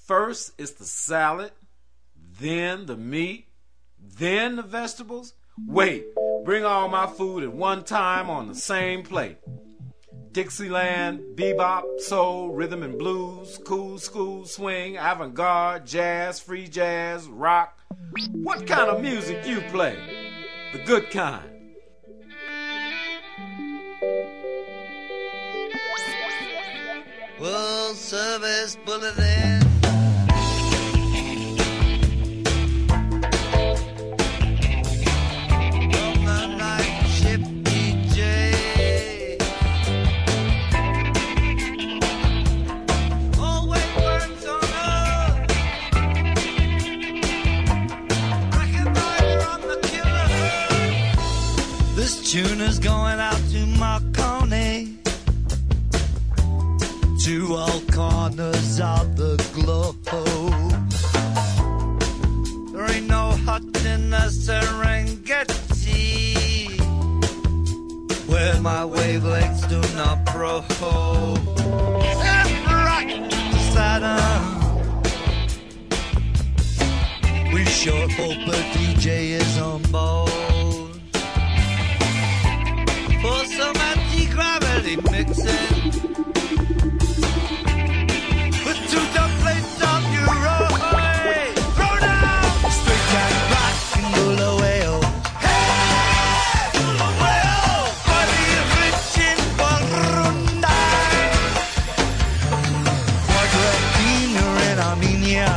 First is the salad, then the meat, then the vegetables. Wait, bring all my food at one time on the same plate. Dixieland, bebop, soul, rhythm and blues, cool school, swing, avant-garde, jazz, free jazz, rock. What kind of music you play? The good kind. World Service Bulletin. From the night ship DJ. Always works on us. Recognizer on the killer. This tune is going out to Marconi. To all corners of the globe. There ain't no hut in the Serengeti where my wavelengths do not probe. Left, right, Saturn. We sure hope a DJ is on board for some anti-gravity mixing. To the place of your own. Throw down straight jack rock and roll away. Oh. Hey, roll away. Oh. Body rich in Burundi. Quadratine in Armenia.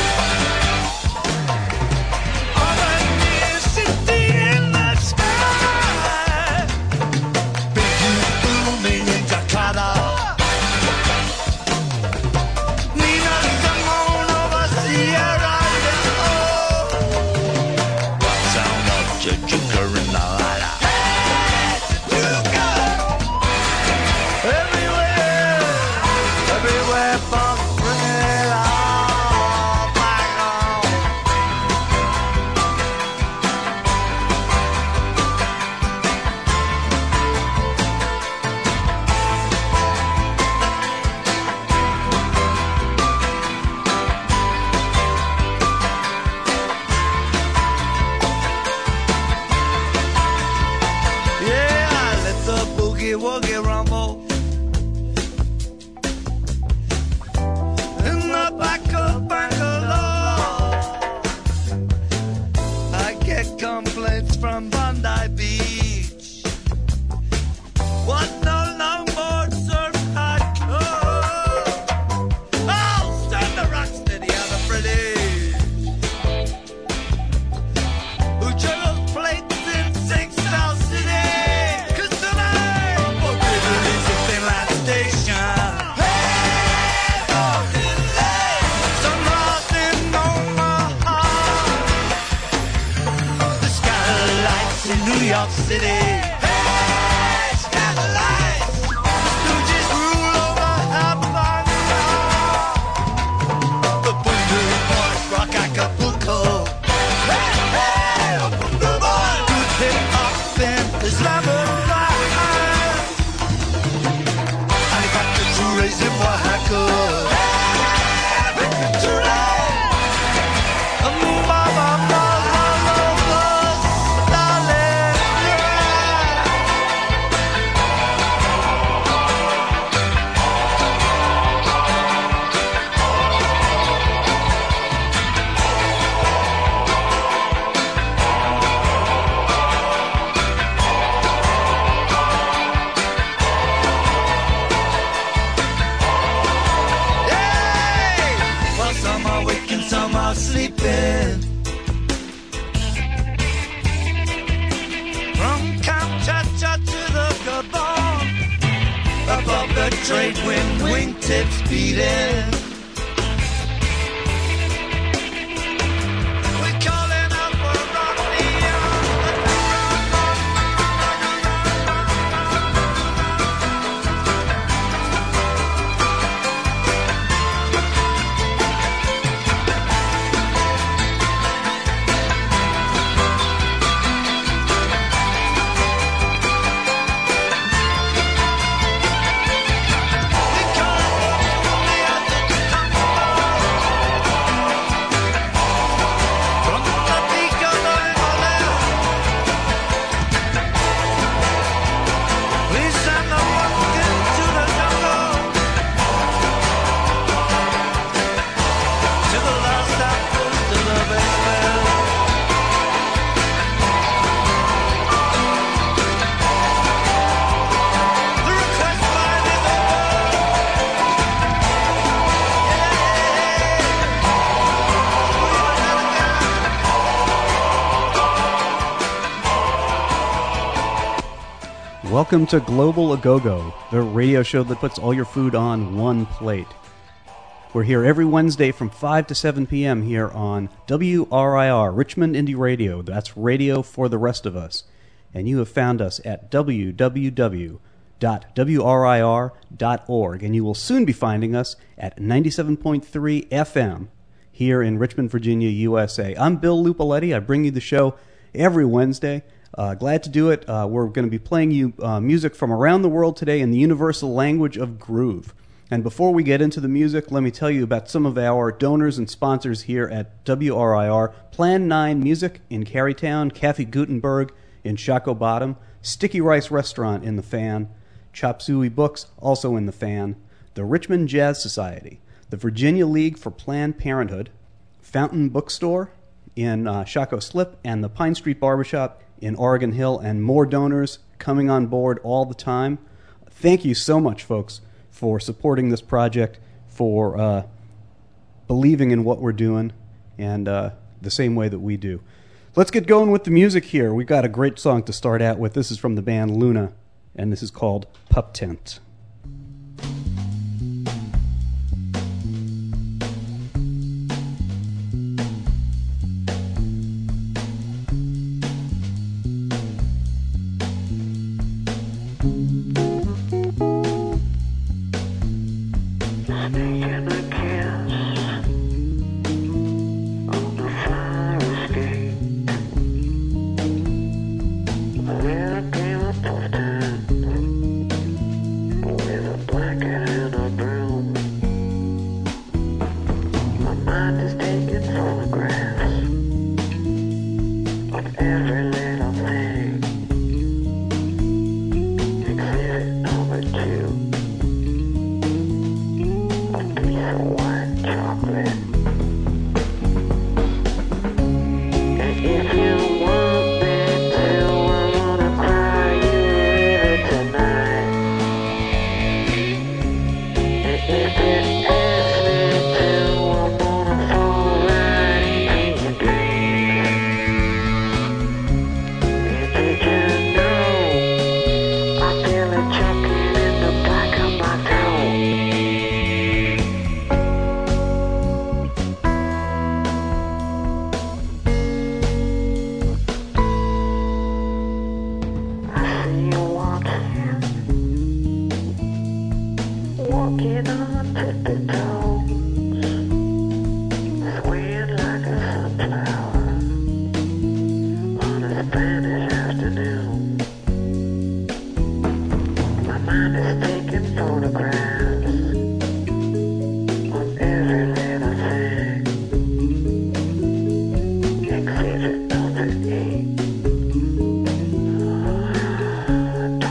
On a near city in the sky. Big you booming in Jakarta. Woogie rumble in the back of Bangalore. I get complaints from Bondi Beach. What no longboard surf hardcore. Oh, stand the rock steady on the British who juggles plates in Sing South City. New York City. Hey, skylights. Stooges rule over Havana. The Voodoo Boys rock Acapulco. Hey, hey, the Voodoo Boys. Good hip hop in Islamabad. I got the two rays in Oaxaca. Hey, too late. Sleeping from Kamchatka to the Gabon, above the trade wind, wingtips beating. We're calling out for Rodney. We call Welcome to Global Agogo, the radio show that puts all your food on one plate. We're here every Wednesday from 5 to 7 p.m. here on WRIR, Richmond Indie Radio. That's radio for the rest of us. And you have found us at www.wrir.org. And you will soon be finding us at 97.3 FM here in Richmond, Virginia, USA. I'm Bill Lupoletti. I bring you the show every Wednesday. Glad to do it. We're going to be playing you music from around the world today in the universal language of groove. And before we get into the music, let me tell you about some of our donors and sponsors here at WRIR. Plan 9 Music in Carytown, Cafe Gutenberg in Shockoe Bottom, Sticky Rice Restaurant in the Fan, Chop Suey Books also in the Fan, the Richmond Jazz Society, the Virginia League for Planned Parenthood, Fountain Bookstore in Shockoe Slip, and the Pine Street Barbershop in Oregon Hill, and more donors coming on board all the time. Thank you so much, folks, for supporting this project, for believing in what we're doing, and the same way that we do. Let's get going with the music here. We've got a great song to start out with. This is from the band Luna, and this is called Pup Tent.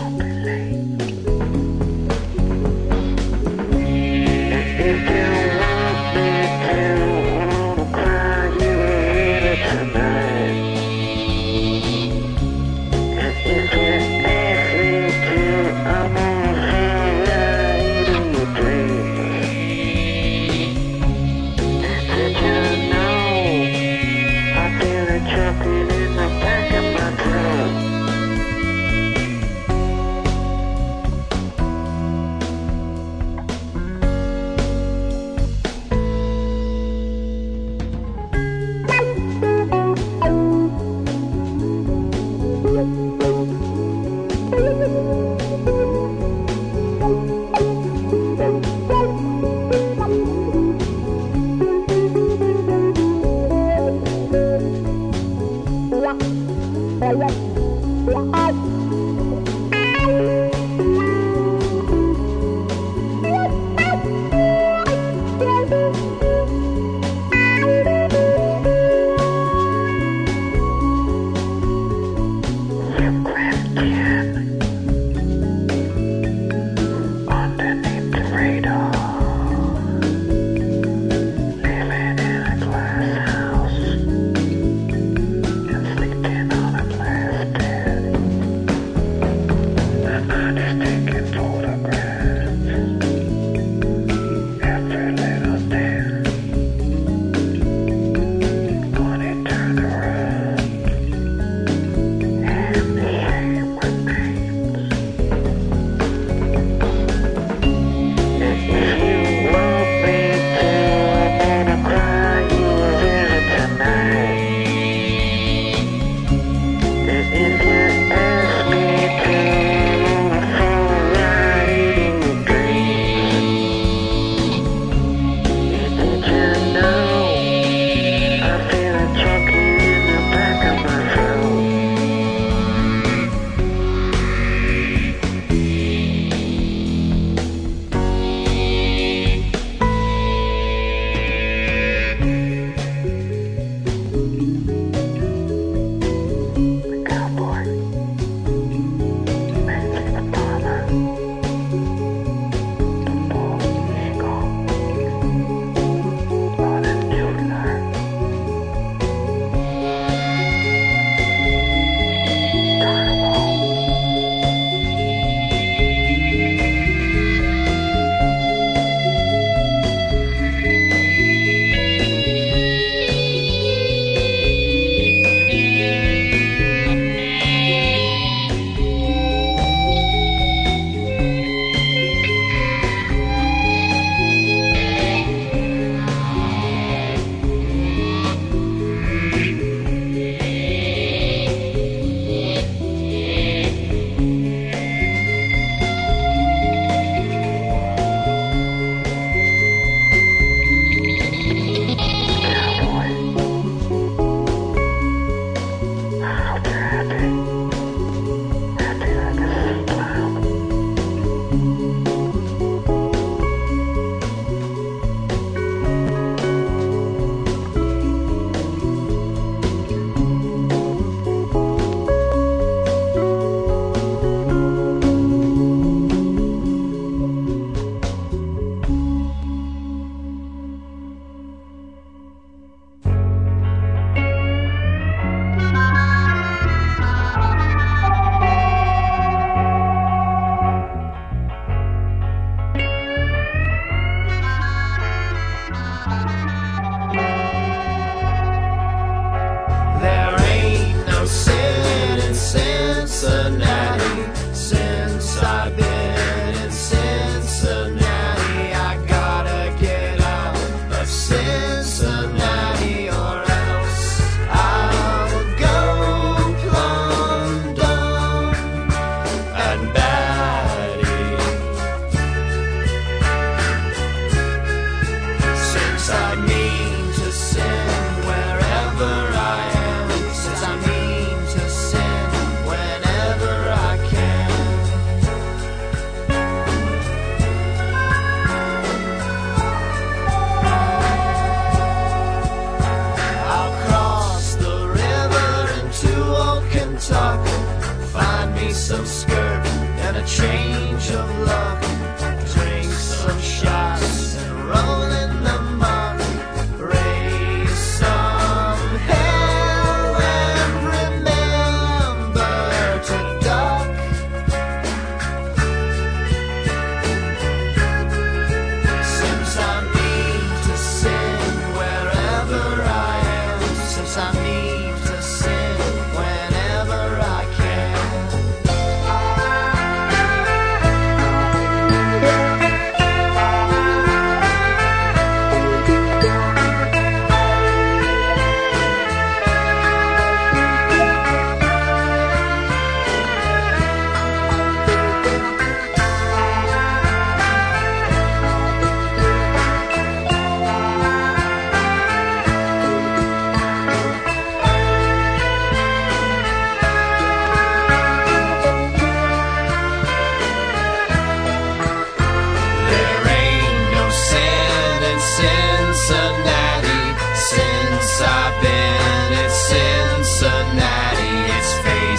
If you want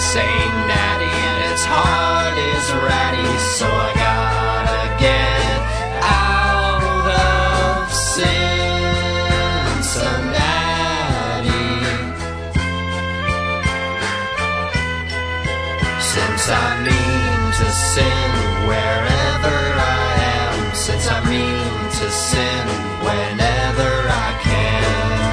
Saint Natty and its heart is ratty, so I gotta get out of Cincinnati. Since I mean to sin wherever I am, since I mean to sin whenever I can.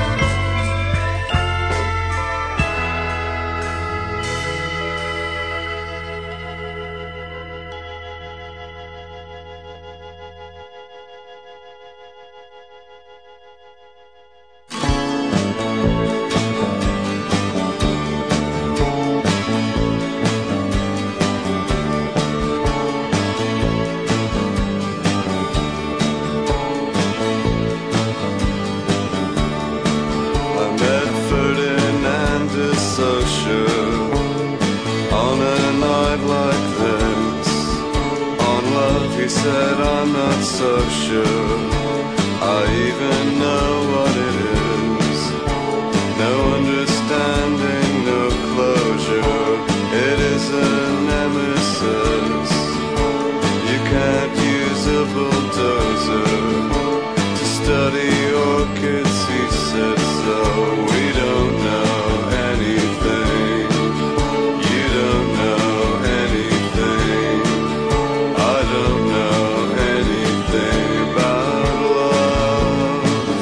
He said, I'm not so sure I even know what it is. No understanding, no closure. It is a nemesis. You can't use a bulldozer to study orchids, he said, so we don't know anything. You don't know anything. I don't know anything about love.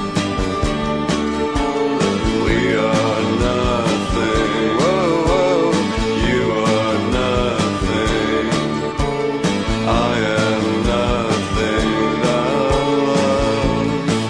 We are nothing. Whoa, whoa, you are nothing. I am nothing without love.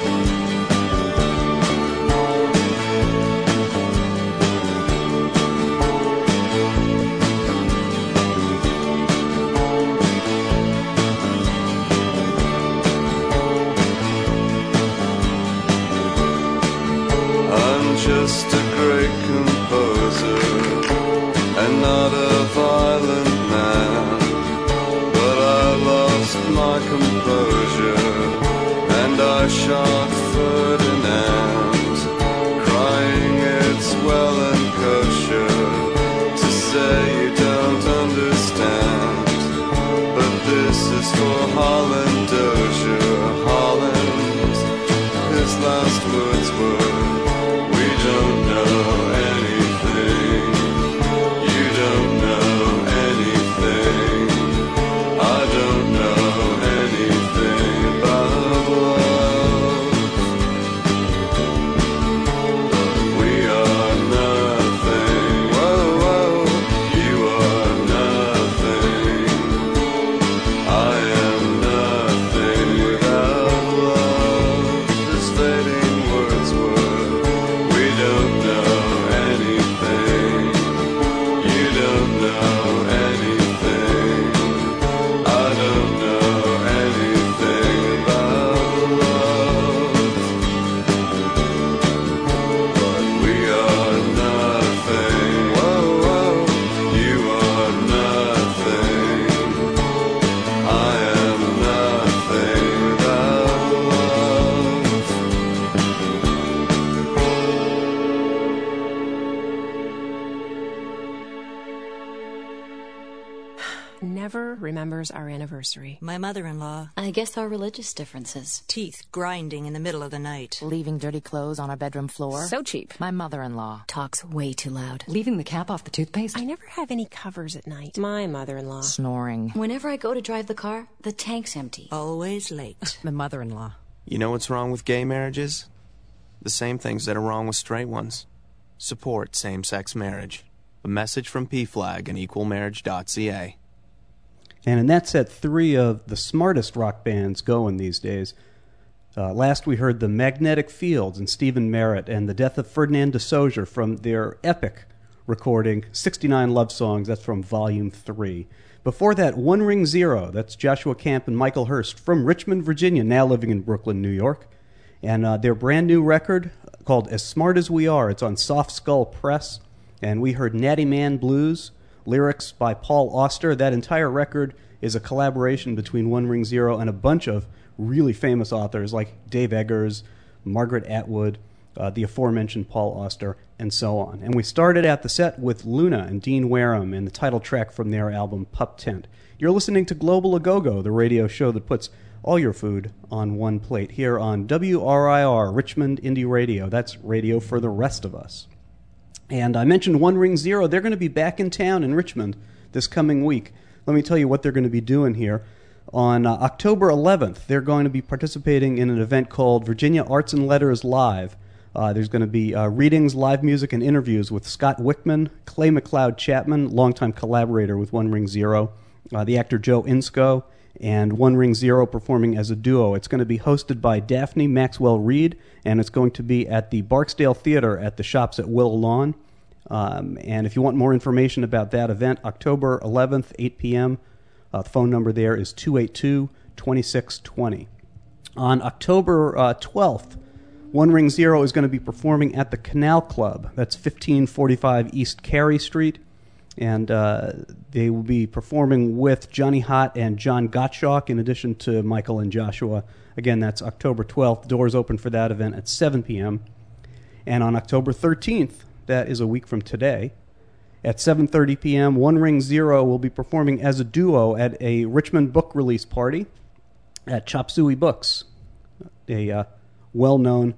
I'm just a great composer and not a violent man, but I lost my composure and I shot Ferdinand, crying it's well and kosher to say you don't understand, but this is for Holland Dozier. Holland, his last words were, we don't know anything. You don't know anything. I don't know anything about love. We are nothing. Whoa, whoa, you are nothing. I am nothing without love. This fading words were, we don't know anything. You don't know anything. I don't know anything about love. But we are nothing. Whoa, whoa, you are nothing. I am nothing without love. Never remembers our anniversary. My mother-in-law. I guess our religious differences. Teeth grinding in the middle of the night. Leaving dirty clothes on our bedroom floor. So cheap. My mother-in-law. Talks way too loud. Leaving the cap off the toothpaste. I never have any covers at night. My mother-in-law. Snoring. Whenever I go to drive the car, the tank's empty. Always late. My mother-in-law. You know what's wrong with gay marriages? The same things that are wrong with straight ones. Support same-sex marriage. A message from PFLAG and equalmarriage.ca. And that set three of the smartest rock bands going these days. Last we heard the Magnetic Fields and Stephen Merritt and the Death of Ferdinand de Saussure from their epic recording, 69 Love Songs. That's from Volume 3. Before that, One Ring Zero. That's Joshua Camp and Michael Hurst from Richmond, Virginia, now living in Brooklyn, New York. And their brand new record called As Smart As We Are. It's on Soft Skull Press. And we heard Natty Man Blues, lyrics by Paul Auster. That entire record is a collaboration between One Ring Zero and a bunch of really famous authors like Dave Eggers, Margaret Atwood, the aforementioned Paul Auster, and so on. And we started out the set with Luna and Dean Wareham and the title track from their album Pup Tent. You're listening to Global A-Go-Go, the radio show that puts all your food on one plate here on WRIR, Richmond Indie Radio. That's radio for the rest of us. And I mentioned One Ring Zero. They're going to be back in town in Richmond this coming week. Let me tell you what they're going to be doing here. On October 11th, they're going to be participating in an event called Virginia Arts and Letters Live. There's going to be readings, live music, and interviews with Scott Wickman, Clay McLeod Chapman, longtime collaborator with One Ring Zero, the actor Joe Insco, and One Ring Zero performing as a duo. It's going to be hosted by Daphne Maxwell Reid, and it's going to be at the Barksdale Theater at the Shops at Willow Lawn. And if you want more information about that event, October 11th, 8 p.m., the phone number there is 282-2620. On October 12th, One Ring Zero is going to be performing at the Canal Club. That's 1545 East Carey Street. And they will be performing with Johnny Hott and John Gottschalk, in addition to Michael and Joshua. Again, that's October 12th. Doors open for that event at 7 p.m. And on October 13th, that is a week from today, at 7:30 p.m., One Ring Zero will be performing as a duo at a Richmond book release party at Chop Suey Books, a well-known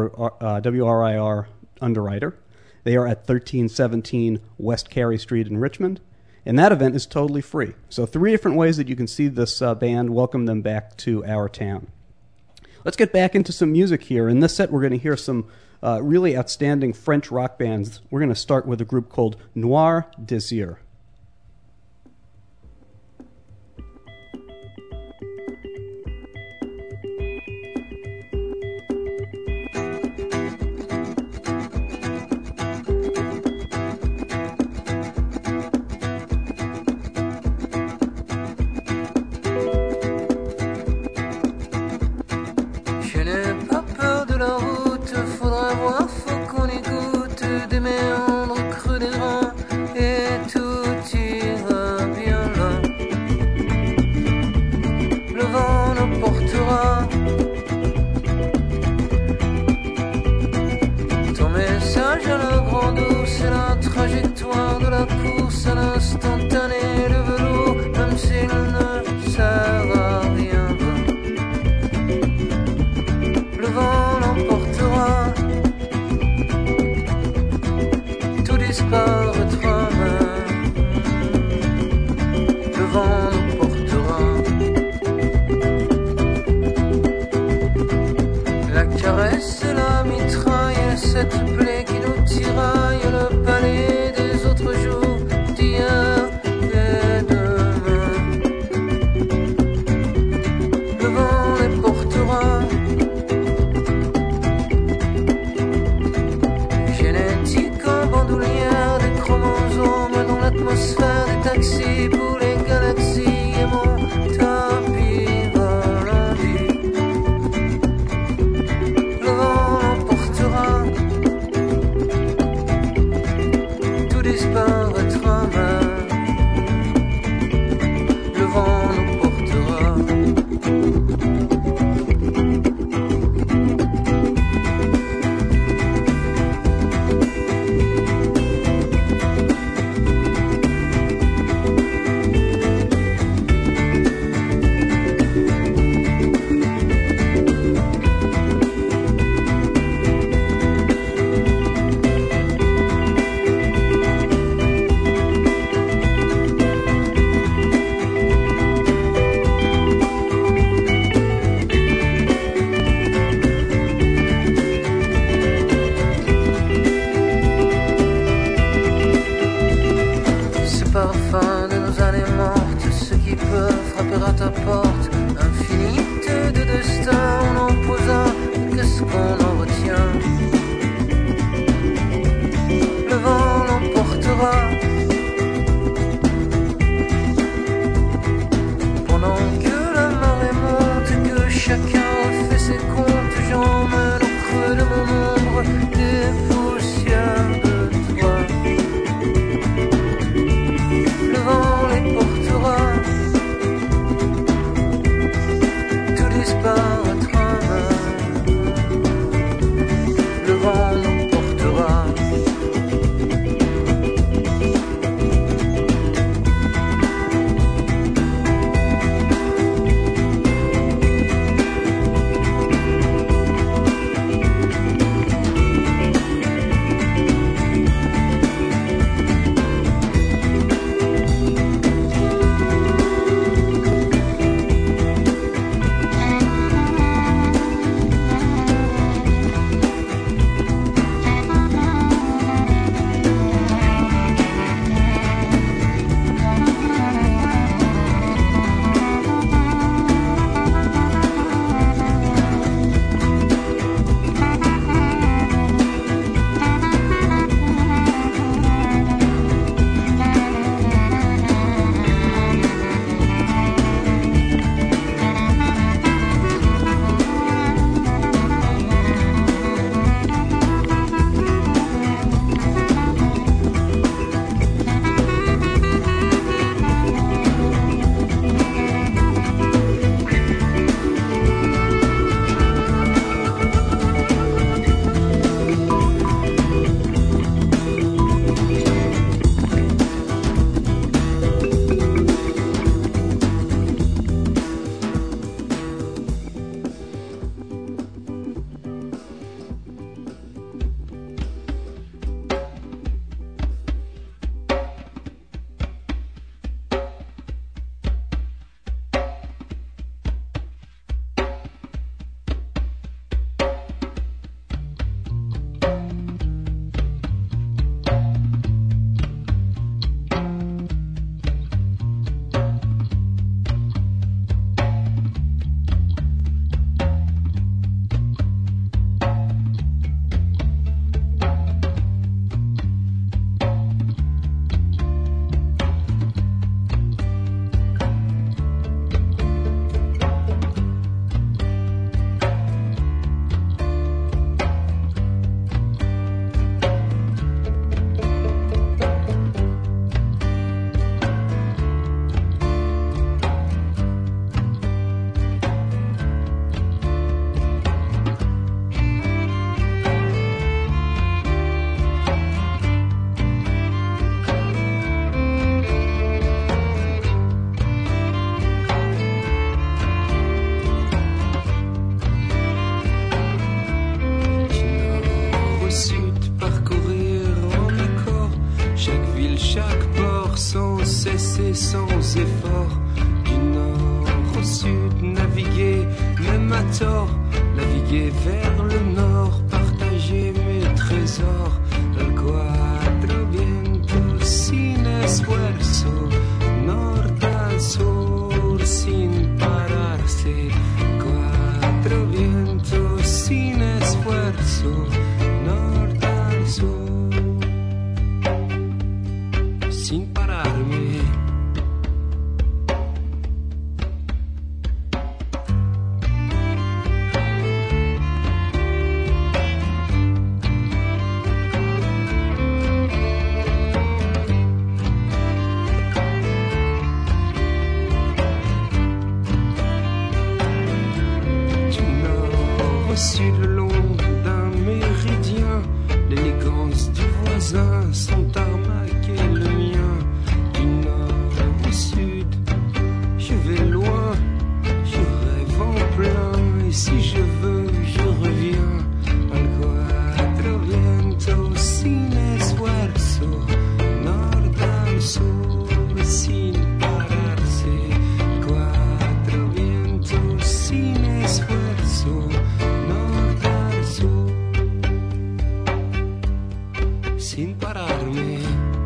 WRIR underwriter. They are at 1317 West Carey Street in Richmond, and that event is totally free. So 3 different ways that you can see this band, welcome them back to our town. Let's get back into some music here. In this set, we're going to hear some really outstanding French rock bands. We're going to start with a group called Noir Désir. Le sans effort. Du nord au sud, naviguer, même à tort. Naviguer vers le nord, partager mes trésors. El cuatro vientos sin esfuerzo, norte al sur sin pararse. Cuatro vientos sin esfuerzo, norte al sur sin pararme. Sud le long d'un méridien, l'élégance du voisin, son tarmac et le mien. Du nord au sud, je vais loin, je rêve en plein, et si je veux, je reviens. Al cuatro vientos sin esfuerzo, norte al sur sin pararse. Cuatro vientos sin esfuerzo, sin pararme.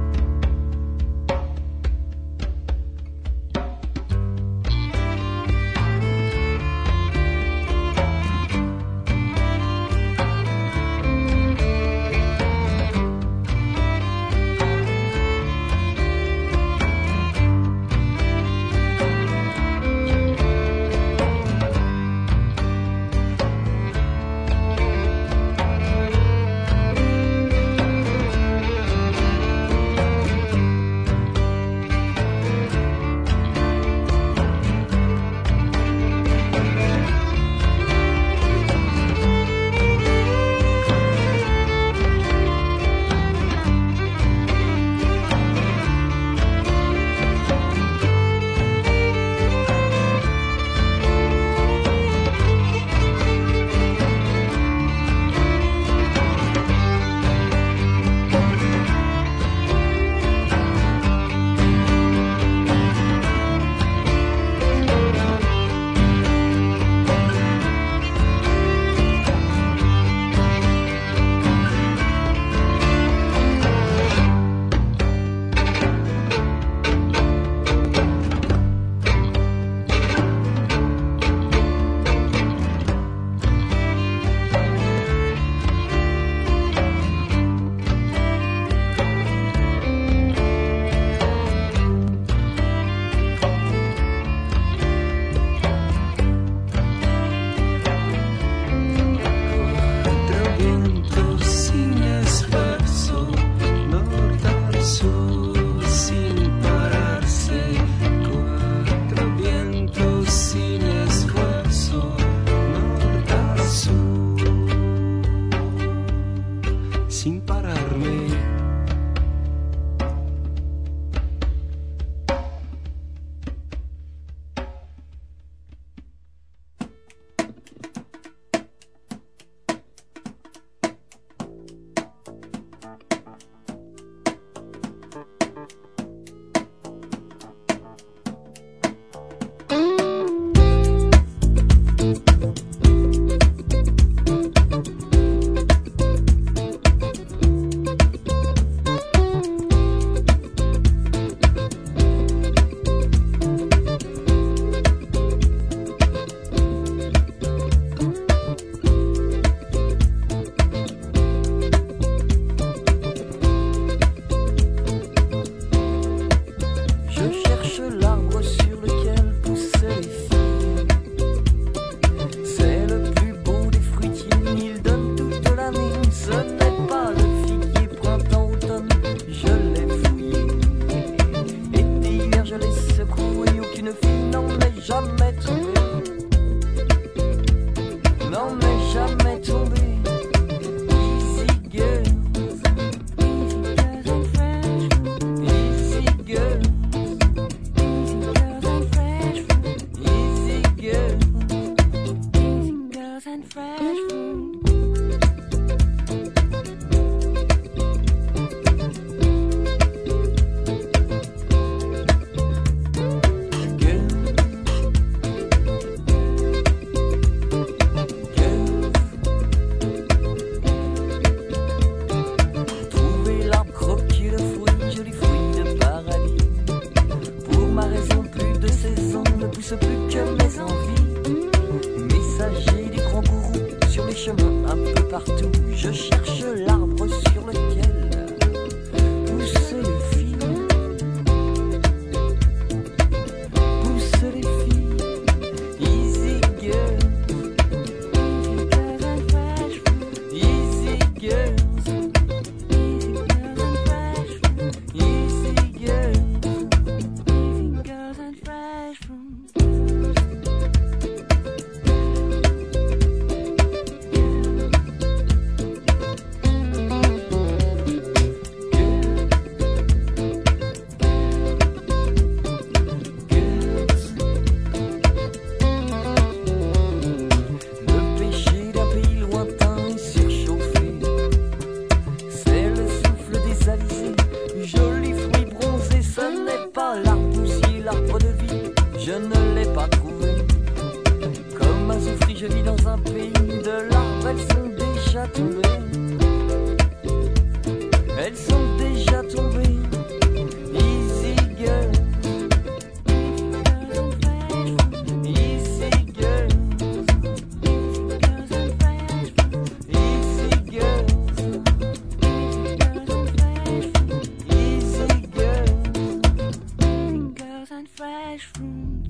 Sin pararme. j'ai des grands gourous sur les chemins un peu partout. Je cherche l'arbre sur lequel poussent les filles. Poussent les filles. Easy girl. Easy girls. Easy girls. Easy girls and fresh fruit. Le péché d'un pays lointain et surchauffé, c'est le souffle des alizés, joli fruit bronzé. Ce n'est pas l'arbre-bousier, l'arbre de vie, je ne l'ai pas trouvé. Comme un souffri, je vis dans un pays de larves, elles sont déjà tombées. Elles sont déjà tombées. Easy girl. Easy girl. Easy girls. Easy girls. Girls and fresh fruit.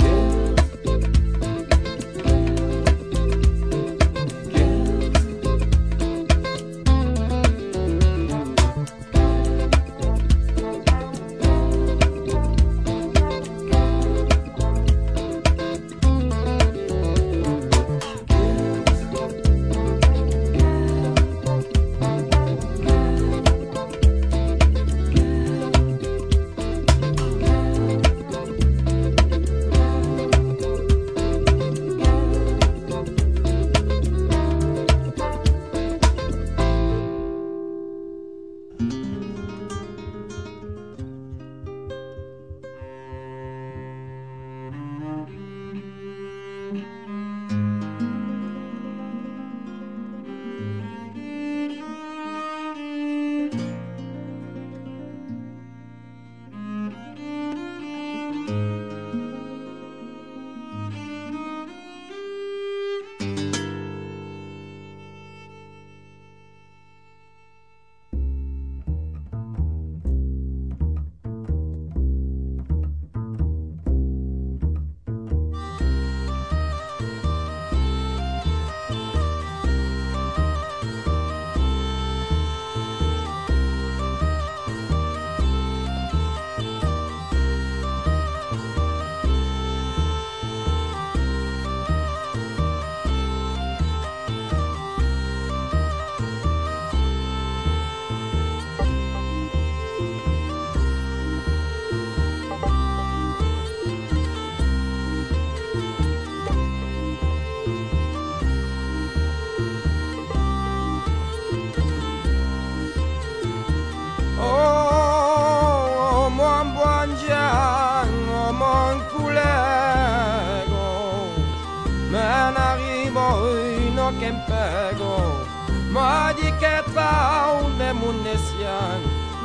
che impego, ma di che traume munesian,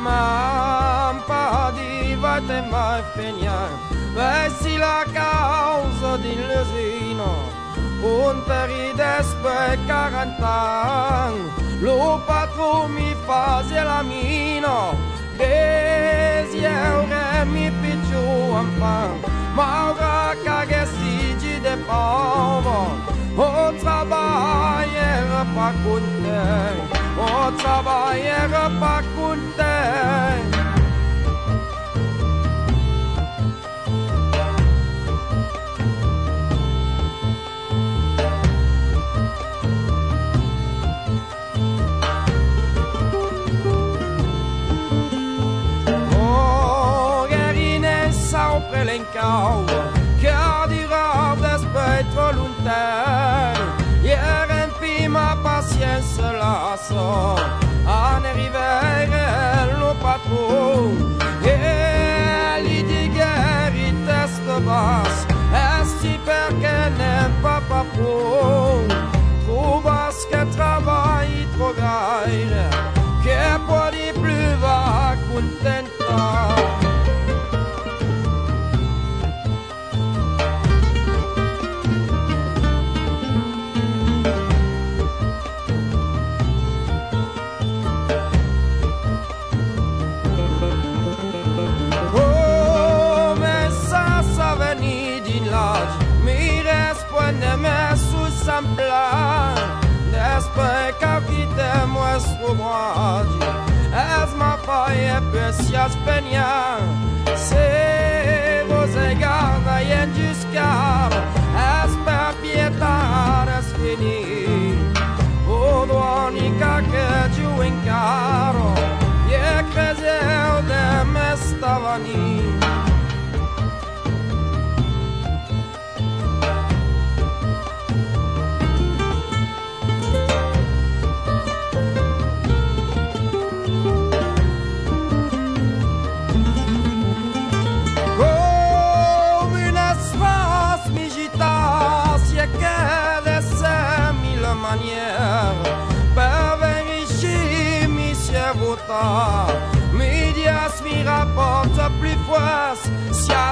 ma un po' di volte mai finian, versi la causa di l'usino, un peridespe 40 anni, lo patron mi fase la mino, desiere mi picciu un pan, ma ora che si de povo, o trabalhar para conter, o trabalhar para conter. Oh, gherine sopra l'encau, che dirà d'aspettare lontano. Riempi ma pazienza la so, a ne arrivare lo patron, e gli digeri testa bassa, esti perché ne fa papon, truvas che travai trovaire, che può di più va contenta. Persias Peña, se vos egarda y en juscar, es per pietar es fini. O doanica che giù in caro, e crezeu de me stavani. Per verifier mi si è vota Medias mi rapporte plus fois Si a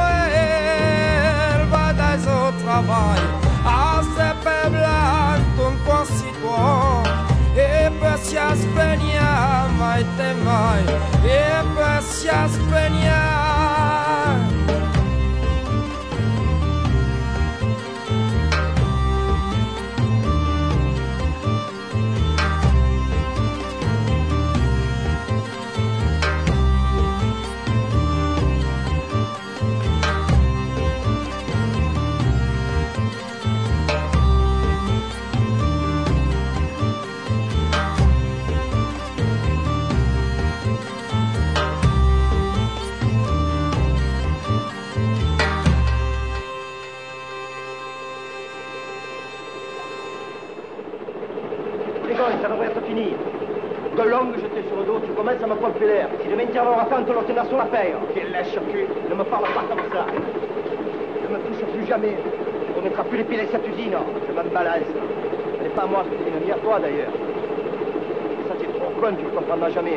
spoil va des au travail A se peblan ton concitoyen E per si a spegna mai te mai E per si a spegna Ça devrait être fini. De longue jeté sur le dos, tu commences à me pomper l'air. Si demain tu vas attendre ton ordination la paye. Quel lèche-cul, ne me parle pas comme ça. Ne me touche plus jamais. On ne mettra plus les pieds dans cette usine. Je m'en balance. Ce n'est pas à moi, c'est ni à toi d'ailleurs. Ça c'est trop con, tu ne comprendras jamais.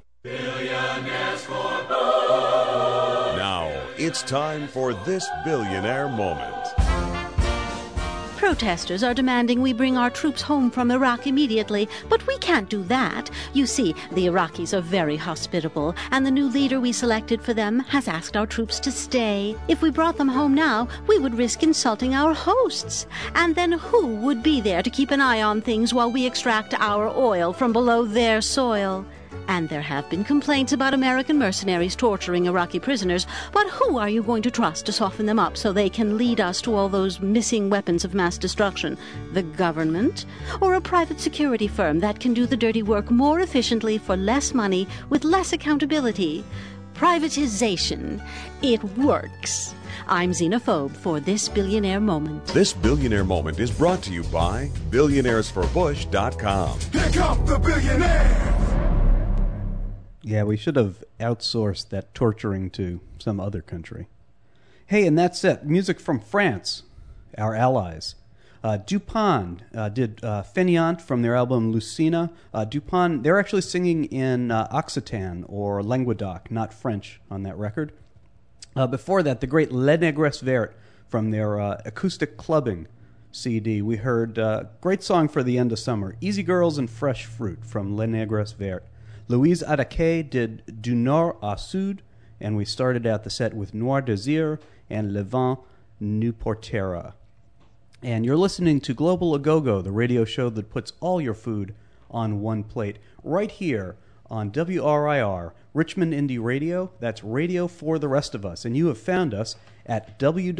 Now, it's time for this billionaire moment. Protesters are demanding we bring our troops home from Iraq immediately, but we can't do that. You see, the Iraqis are very hospitable, and the new leader we selected for them has asked our troops to stay. If we brought them home now, we would risk insulting our hosts. And then who would be there to keep an eye on things while we extract our oil from below their soil? And there have been complaints about American mercenaries torturing Iraqi prisoners, but who are you going to trust to soften them up so they can lead us to all those missing weapons of mass destruction? The government? Or a private security firm that can do the dirty work more efficiently for less money with less accountability? Privatization. It works. I'm Xenophobe for This Billionaire Moment. This Billionaire Moment is brought to you by billionairesforbush.com. Pick up the billionaire! Yeah, we should have outsourced that torturing to some other country. Hey, and that's it. Music from France, our allies. Dupont did Fainéant from their album Lucina. Dupont, they're actually singing in Occitan or Languedoc, not French, on that record. Before that, the great Les Négresses Vertes from their Acoustic Clubbing CD. We heard a great song for the end of summer, Easy Girls and Fresh Fruit from Les Négresses Vertes. Louise Attaquet did Du Nord au Sud, and we started out the set with Noir Désir and Le Vent nous portera. And you're listening to Global Agogo, the radio show that puts all your food on one plate, right here on WRIR, Richmond Indie Radio. That's radio for the rest of us. And you have found us at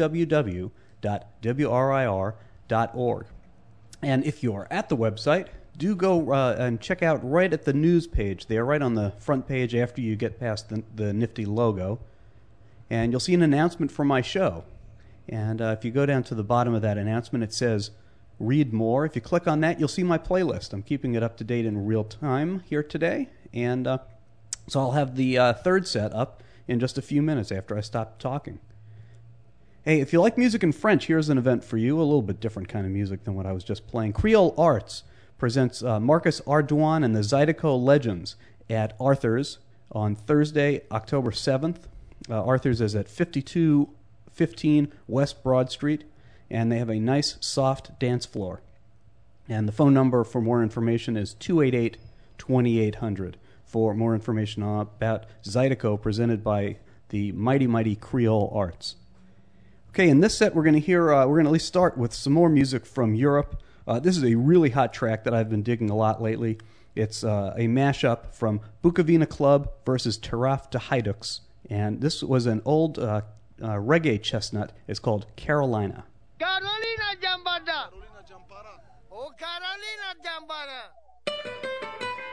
www.wrir.org. And if you are at the website, do go and check out right at the news page there, right on the front page after you get past the nifty logo. And you'll see an announcement for my show. And if you go down to the bottom of that announcement, it says Read More. If you click on that, you'll see my playlist. I'm keeping it up to date in real time here today. And so I'll have the third set up in just a few minutes after I stop talking. Hey, if you like music in French, here's an event for you, a little bit different kind of music than what I was just playing. Creole Arts presents Marcus Ardouin and the Zydeco Legends at Arthur's on Thursday, October 7th. Arthur's is at 5215 West Broad Street, and they have a nice, soft dance floor. And the phone number for more information is 288-2800 for more information about Zydeco presented by the Mighty Mighty Creole Arts. Okay, in this set we're going to hear, we're going to at least start with some more music from Europe. This is a really hot track that I've been digging a lot lately. It's a mashup from Bukovina Club versus Taraf Haiduks. And this was an old reggae chestnut. It's called Carolina. Carolina Jambada. Oh, Carolina Jambada.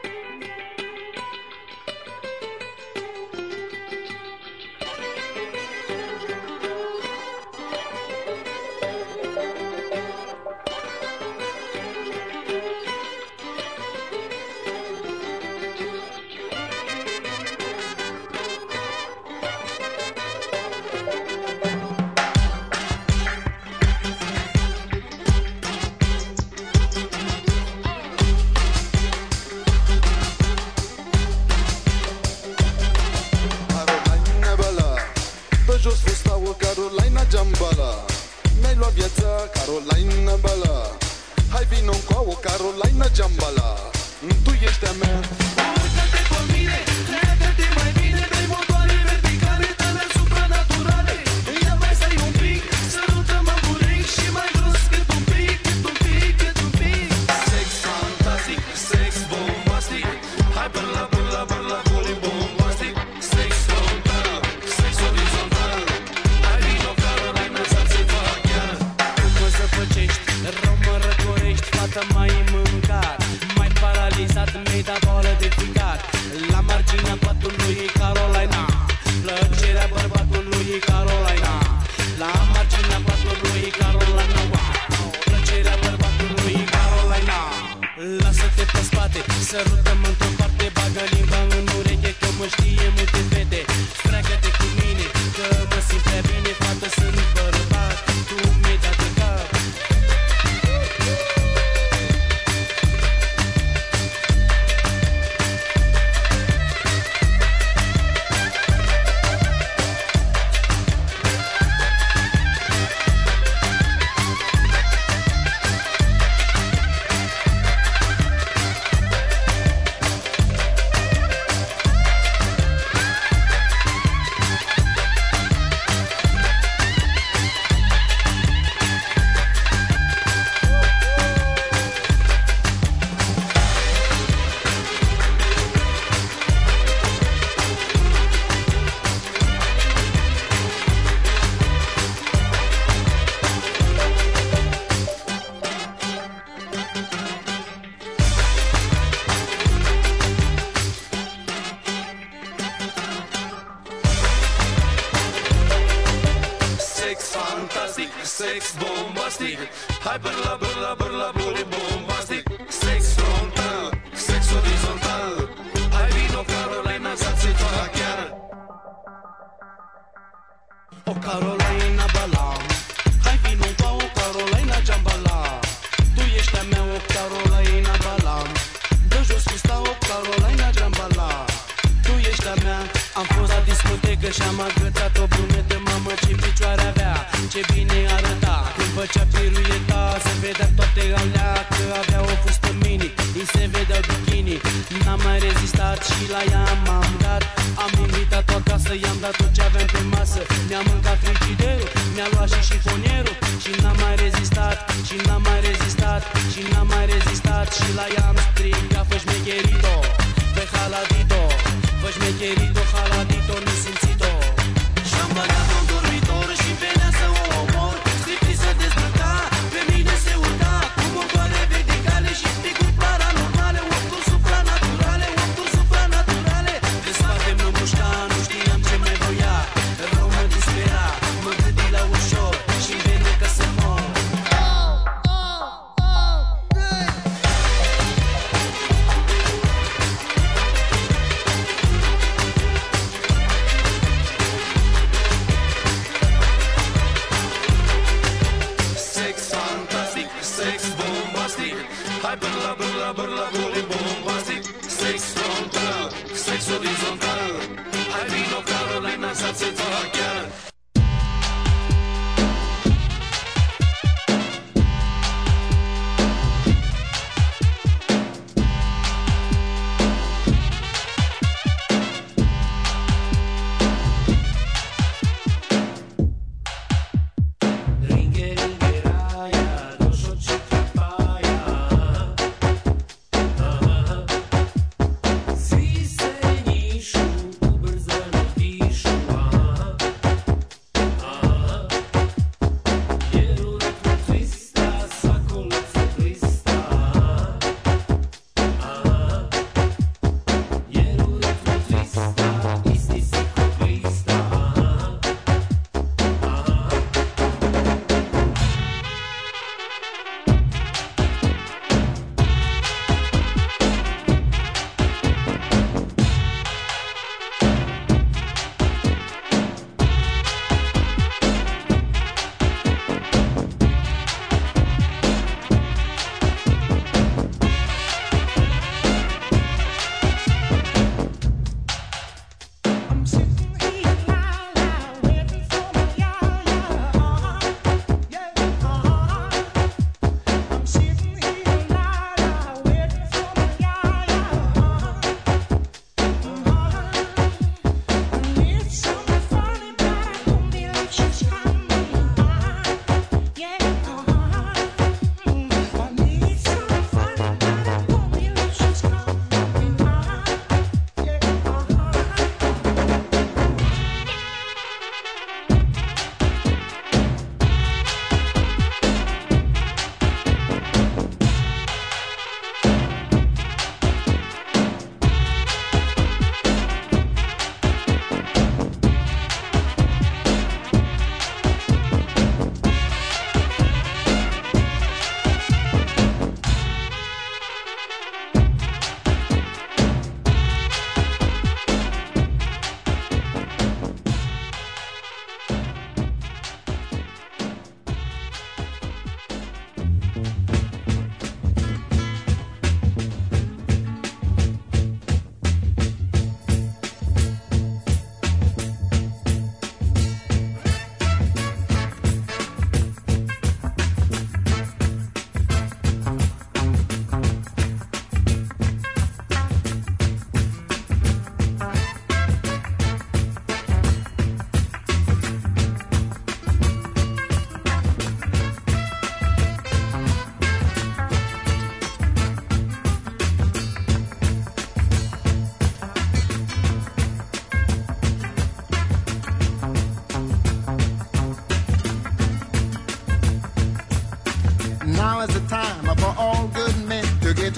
Carolina Bala, pe jos fusta o Carolina Jambala. Mi-ai luat viața, Carolina Bala. Hai vino cu o Carolina Jambala. Tu ești a mea. Urcă-te cu mine, treacă-te mai bine. Dai motoare verticale, tale supranaturale. Ia mai stai un pic, sărută-mă burești. Și mai jos cât un pic, cât un pic, cât un pic. Sex fantastic, sex bombastic. Hai până la boli bombastic. Sex frontal, sex orizontal. Hai vino Carolina să se fac chiar. Mă zăpăcești, rău mă răcorești, fată mai mâncat, mai paralizat, mi-ai dat boală de ficat. La marginea patului e Carolina, plăcerea bărbatului e Carolina. La marginea patului e Carolina, wow, plăcerea bărbatului e Carolina. Lasă-te pe spate, sărută-mă într-o parte, bagă limba în ureche, că mă știe multe fete. Streagă-te cu mine, că mă simt prea bine, fată, sunt bărbat, tu mi-ai dat de cap. Sex fantastic, sex bombastic. Hai până la boli bombastic. Sex frontal, sex orizontal. Hai vino Carolina să se fac chiar. O Carolina Bala, hai vino cu o Carolina Jambala. Tu ești a mea, o Carolina Bala. Dă jos fusta, o Carolina Jambala. Tu ești a mea. Am fost la discotecă și am agățat o brunetă, mamă, ce picioare avea, ce bine arăta. Când făcea pirueta, se vedea toate alea, că avea o fustă mini, îi se vedea bikini. N-am mai rezistat și la ea m-am dat. Am invitat-o acasă, i-am dat tot ce aveam pe masă. Mi-am mâncat frigiderul, mi-a luat și șifonierul. Și n-am mai rezistat, și n-am mai rezistat, și n-am mai rezistat. Și la ea am strigat, fă șmecherito, pe haladito, fă șmecherito, haladito, nesimțito. Și-am băgat un dormitor și venea să o omor. Striptease să dezbrăca, pe mine se urca, cu motoare verticale și sticuri paranormale. Octuri supranaturale, octuri supranaturale. De spate mă mușca, nu știam ce mai voia. Rău mă dispera, mă gândi la ușor și vine că să mor. Sex fantastic, sex bombastic. Hai până la boli bombastic. Sex frontal, sex orizontal. Hai vino Carolina să se fac chiar.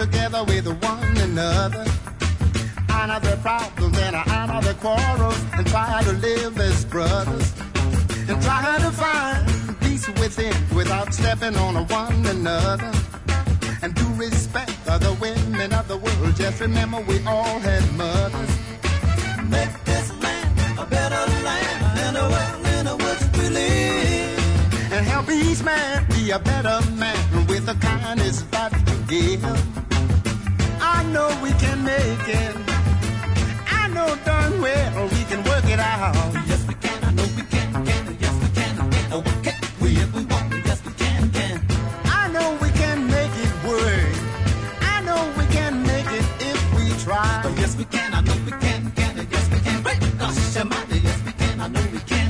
together with one another. Honor their problems and honor their quarrels, and try to live as brothers, and try to find peace within without stepping on one another. And do respect the women of the world. Just remember we all had mothers. Make this land a better land, and a world in which we live. And help each man be a better man with the kindness that you give. I know we can make it. I know darn well we can work it out. Yes, we can. I know we can. Yes, we can. Oh, can we if we want? Yes, we can. I know we can make it work. I know we can make it if we try. Oh, yes, we can. I know we can. Yes, we can. Wait, gosh, almighty. Yes, we can. I know we can.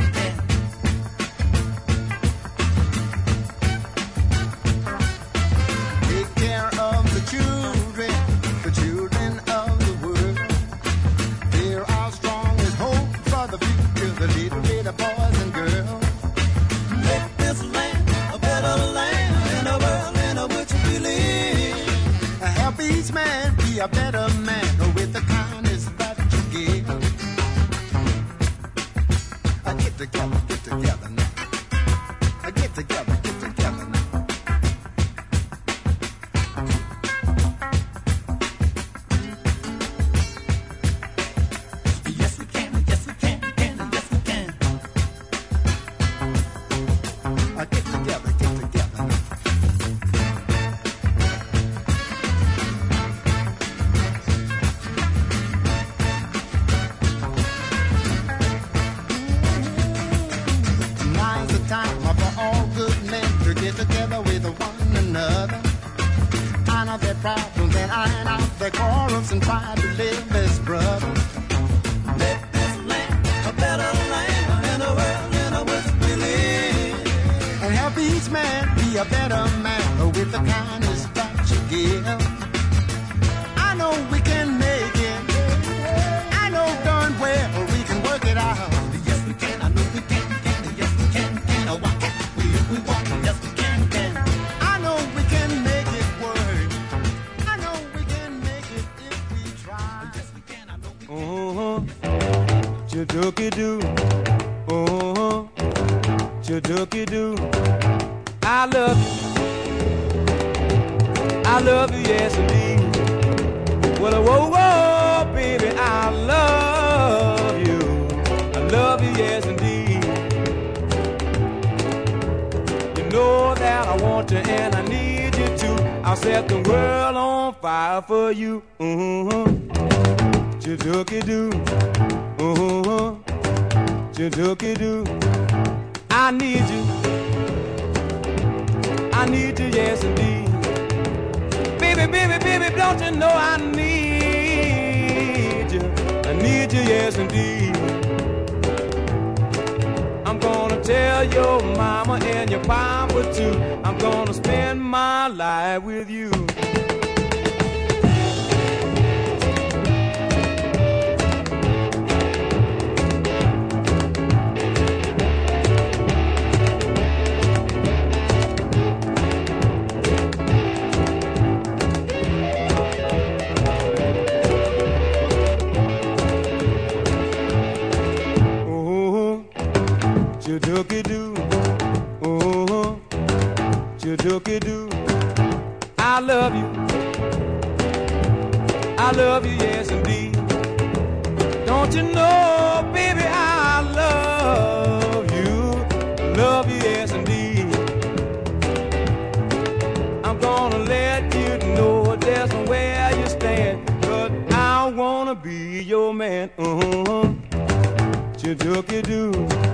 Take care of the children of the world. They're our strongest hope for the future, the little boys and girls. Make this land a better land, in a world in which we live. Help each man be a better man with the kindness that you give. Get together now. Get together now. Yes, we can, yes, we can, yes, we can. Get together now. Now's the time for all good men to get together with one another. Honor their problems and iron out their quarrels, and try to live as brothers. Make this land a better land, in a world in which we live. And help each man be a better man with the kindness that you give. I know we can make it. I know darn well we can work it out. Yes, we can. I know we can. Yes, we can. Oh, why can't we if we want? Yes, we can. I know we can make it work. I know we can make it if we try. Yes, we can. I know we can. Chadookie-doo. Chadookie-doo. I love you. I love you, yes indeed. Well, whoa, whoa, baby, I love you. I love you, yes indeed. You know that I want you and I need you too. I'll set the world on fire for you. Chadookie-doo. Chadookie-doo. I need you. I need you, yes indeed. Baby, baby, baby, don't you know I need you? I need you, yes indeed. I'm gonna tell your mama and your papa too. I'm gonna spend my life with you. Chadookie-doo, Chadookie-doo. I love you. I love you, yes indeed. Don't you know, baby, I love you. Love you, yes indeed. I'm gonna let you know there's nowhere you stand, but I wanna be your man. Chadookie-doo.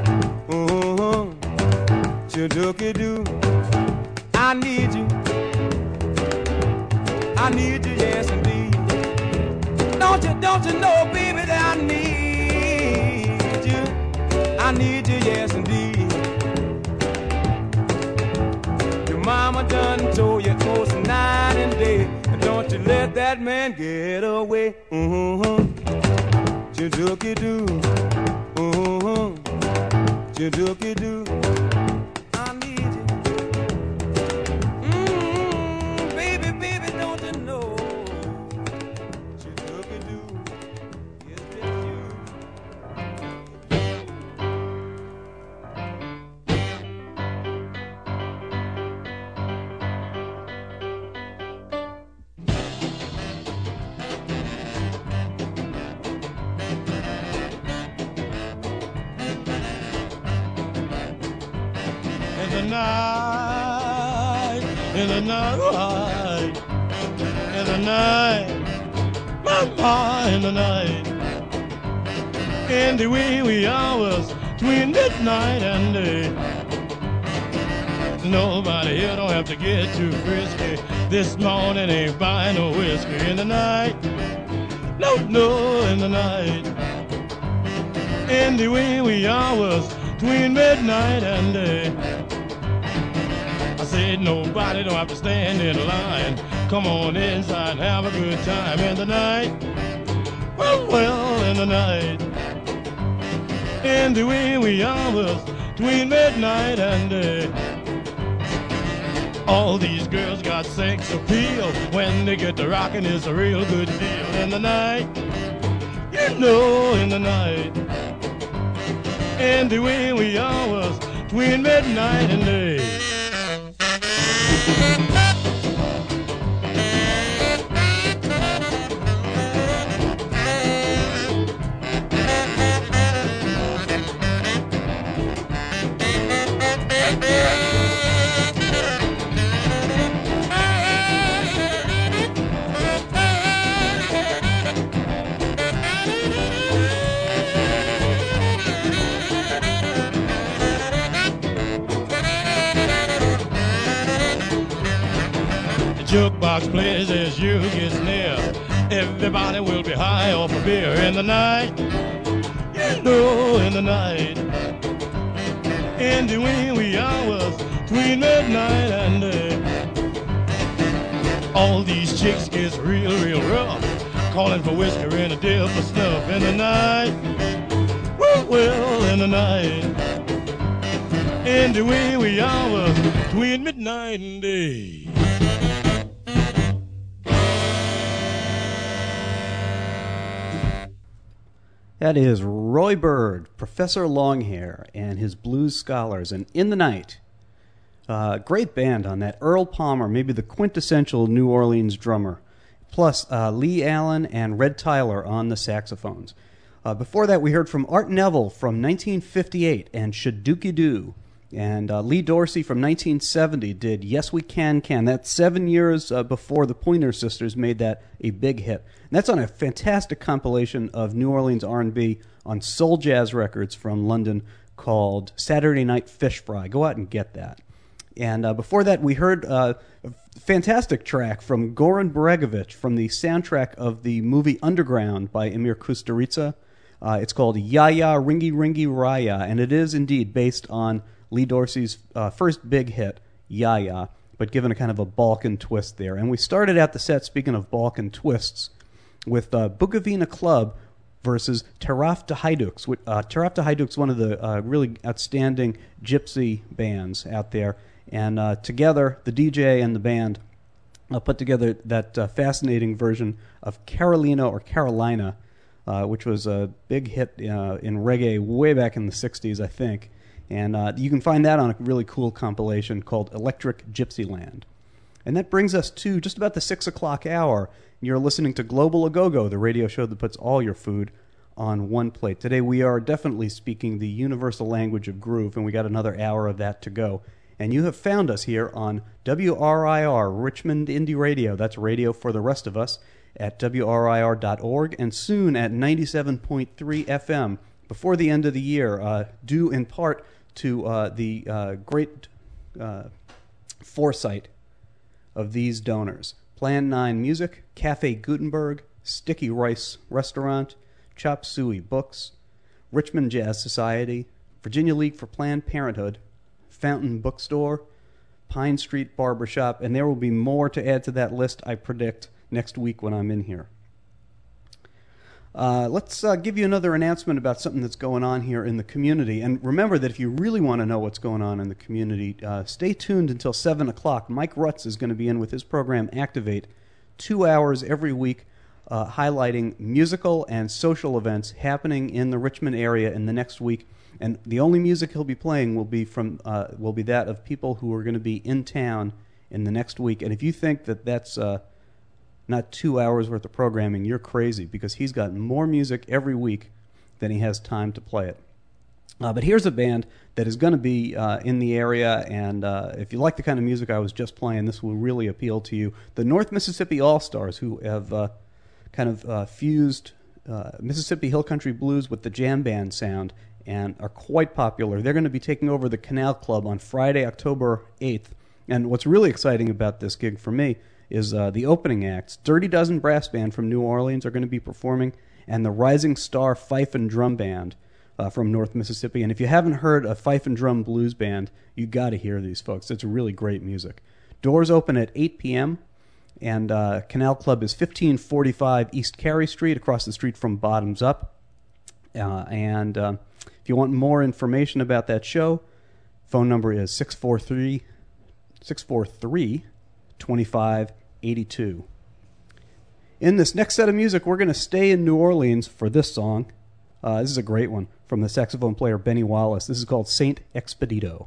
Chadookie-doo. I need you. I need you, yes indeed. Don't you know, baby, that I need you. I need you, yes indeed. Your mama done told you most night and day, and don't you let that man get away. Chadookie-doo. Chadookie-doo. I need you. Baby, baby, don't you know? night, in the night, in the night, mama, in the night, in the wee hours between midnight and day. Nobody here don't have to get too frisky. This morning ain't buying no whiskey in the night. No, in the night. In the wee hours between midnight and day. I said nobody don't have to stand in line. Come on inside and have a good time in the night. Well, in the night. In the wee hours between midnight and day. All these girls got sex appeal. When they get to rockin', it's a real good deal. In the night, you know, in the night. In the wee hours between midnight and day. Jukebox plays as you get near. Everybody will be high off a beer in the night. You know, in the night. In the wee hours between midnight and day. All these chicks gets real rough, calling for whiskey and a deal for snuff in the night. Well, in the night. In the wee hours between midnight and day. That is Roy Bird, Professor Longhair, and his Blues Scholars, and In the Night. Great band on that. Earl Palmer, maybe the quintessential New Orleans drummer. Plus Lee Allen and Red Tyler on the saxophones. Before that, we heard from Art Neville from 1958 and Shadookey Doo. And Lee Dorsey from 1970 did Yes We Can Can. That's 7 years before the Pointer Sisters made that a big hit. And that's on a fantastic compilation of New Orleans R&B on Soul Jazz Records from London called Saturday Night Fish Fry. Go out and get that. And before that, we heard a fantastic track from Goran Bregovic from the soundtrack of the movie Underground by Emir Kusturica. It's called Ya Ya Ringy Ringy Raya, and it is indeed based on Lee Dorsey's first big hit, Ya Ya, but given a kind of a Balkan twist there. And we started out the set, speaking of Balkan twists, with Bukavina Club versus Tarafta Haiduks. Tarafta Haiduks, one of the really outstanding gypsy bands out there. And together, the DJ and the band put together that fascinating version of Carolina or Carolina, which was a big hit in reggae way back in the 60s, I think. And you can find that on a really cool compilation called Electric Gypsyland. And that brings us to just about the 6 o'clock hour. You're listening to Global Agogo, the radio show that puts all your food on one plate. Today we are definitely speaking the universal language of groove, and we got another hour of that to go. And you have found us here on WRIR, Richmond Indie Radio. That's radio for the rest of us at WRIR.org, and soon at 97.3 FM before the end of the year, due in part to the great foresight of these donors. Plan 9 Music, Cafe Gutenberg, Sticky Rice Restaurant, Chop Suey Books, Richmond Jazz Society, Virginia League for Planned Parenthood, Fountain Bookstore, Pine Street Barbershop, and there will be more to add to that list, I predict, next week when I'm in here. Let's give you another announcement about something that's going on here in the community. And remember that if you really want to know what's going on in the community, stay tuned until 7 o'clock. Mike Rutz is going to be in with his program Activate, 2 hours every week, highlighting musical and social events happening in the Richmond area in the next week. And the only music he'll be playing will be that of people who are going to be in town in the next week. And if you think that that's not 2 hours worth of programming, you're crazy, because he's got more music every week than he has time to play it. But here's a band that is going to be in the area, and if you like the kind of music I was just playing, this will really appeal to you. The North Mississippi All-Stars, who have fused Mississippi Hill Country Blues with the jam band sound and are quite popular. They're going to be taking over the Canal Club on Friday, October 8th. And what's really exciting about this gig for me is the opening acts. Dirty Dozen Brass Band from New Orleans are going to be performing, and the Rising Star Fife and Drum Band from North Mississippi. And if you haven't heard a fife and drum blues band, you got to hear these folks. It's really great music. Doors open at 8 p.m., and Canal Club is 1545 East Carey Street, across the street from Bottoms Up. And if you want more information about that show, phone number is 643-2582. In this next set of music, we're going to stay in New Orleans for this song. This is a great one from the saxophone player Benny Wallace. This is called Saint Expedito.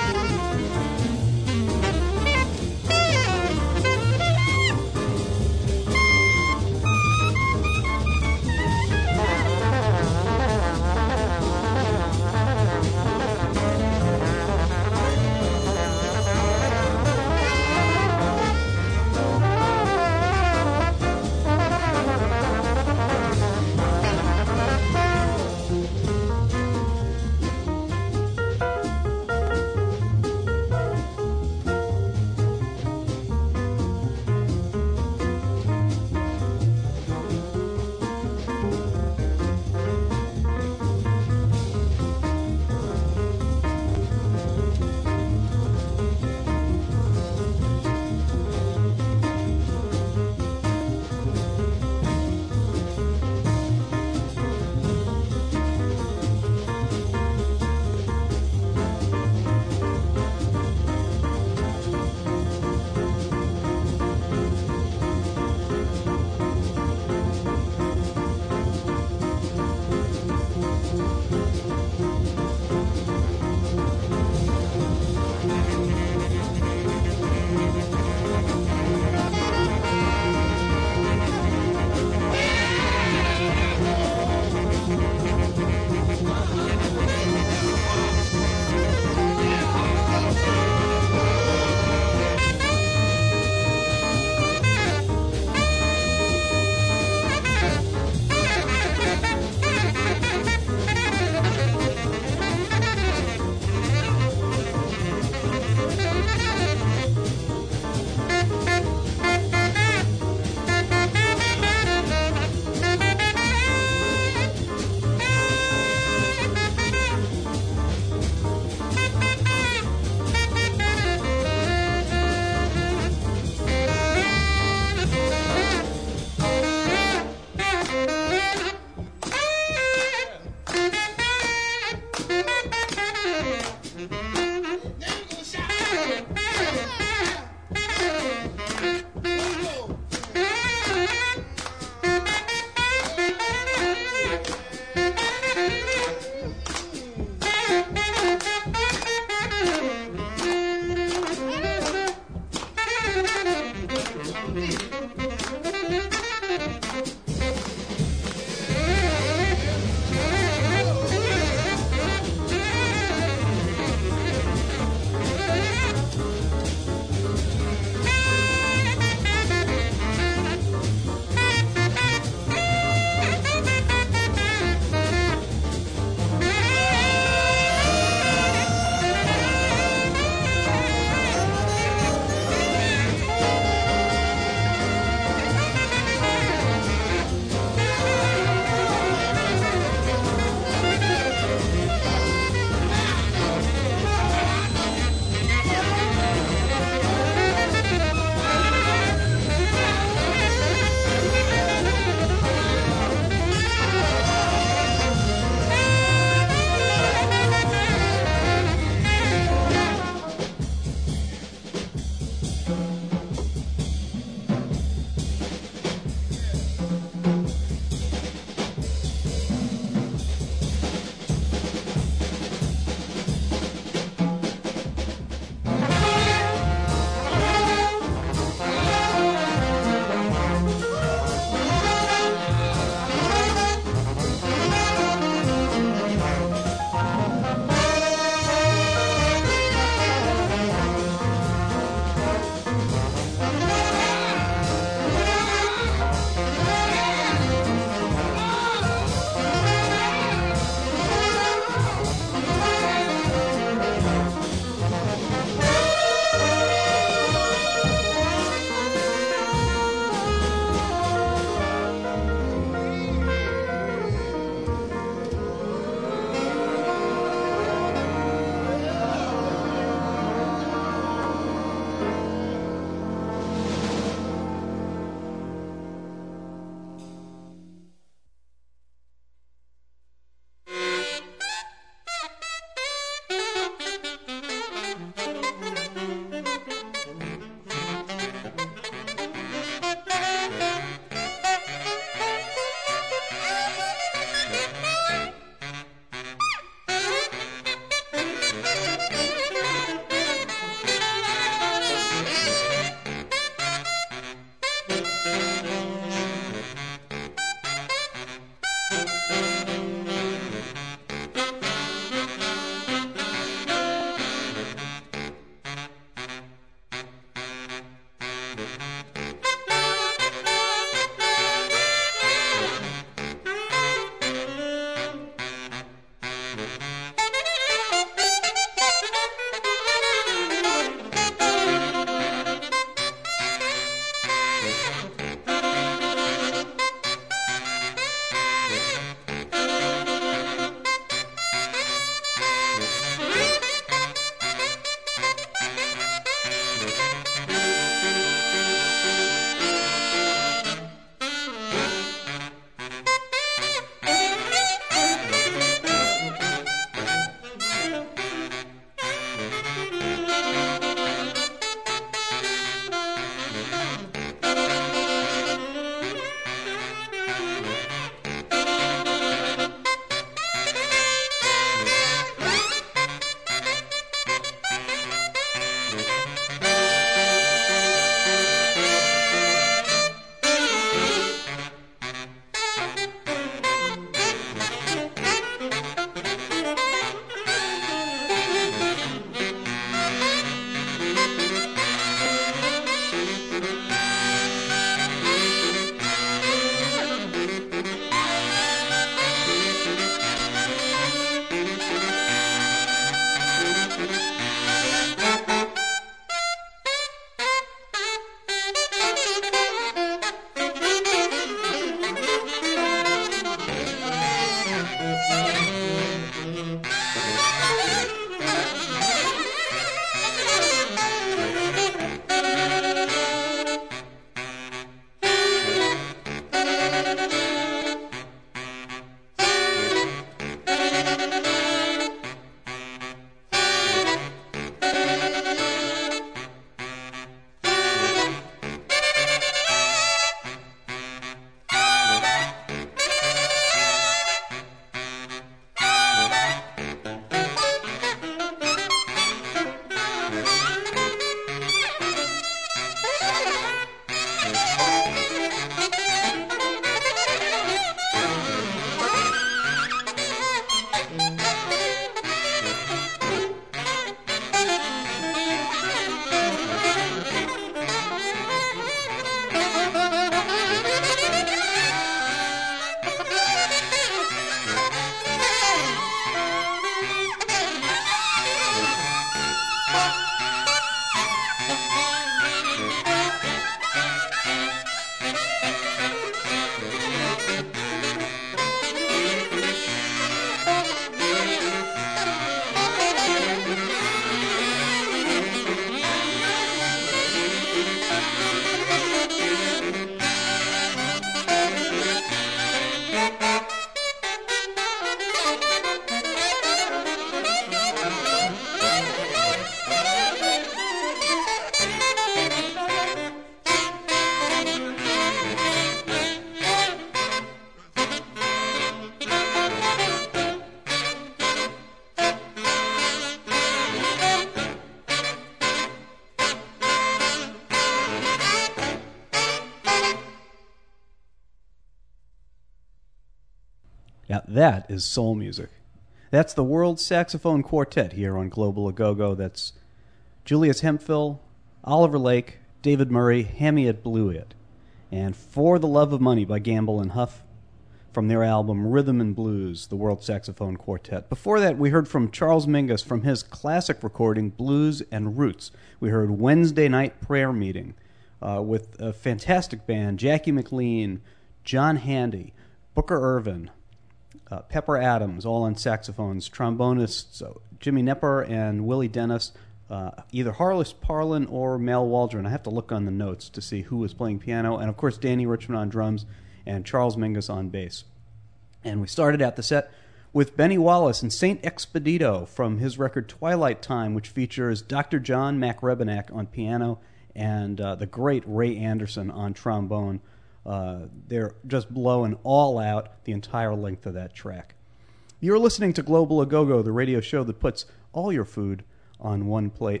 Now, that is soul music. That's the World Saxophone Quartet here on Global A-Go-Go. That's Julius Hemphill, Oliver Lake, David Murray, Hamiet Blewett, and For the Love of Money by Gamble and Huff from their album Rhythm and Blues, the World Saxophone Quartet. Before that, we heard from Charles Mingus from his classic recording, Blues and Roots. We heard Wednesday Night Prayer Meeting with a fantastic band, Jackie McLean, John Handy, Booker Irvin, Pepper Adams, all on saxophones, trombonists Jimmy Nepper and Willie Dennis, either Harless Parlin or Mal Waldron. I have to look on the notes to see who was playing piano, and of course Danny Richmond on drums and Charles Mingus on bass. And we started out the set with Benny Wallace and Saint Expedito from his record Twilight Time, which features Dr. John McRebenack on piano and the great Ray Anderson on trombone. They're just blowing all out the entire length of that track. You're listening to Global A-Go-Go, the radio show that puts all your food on one plate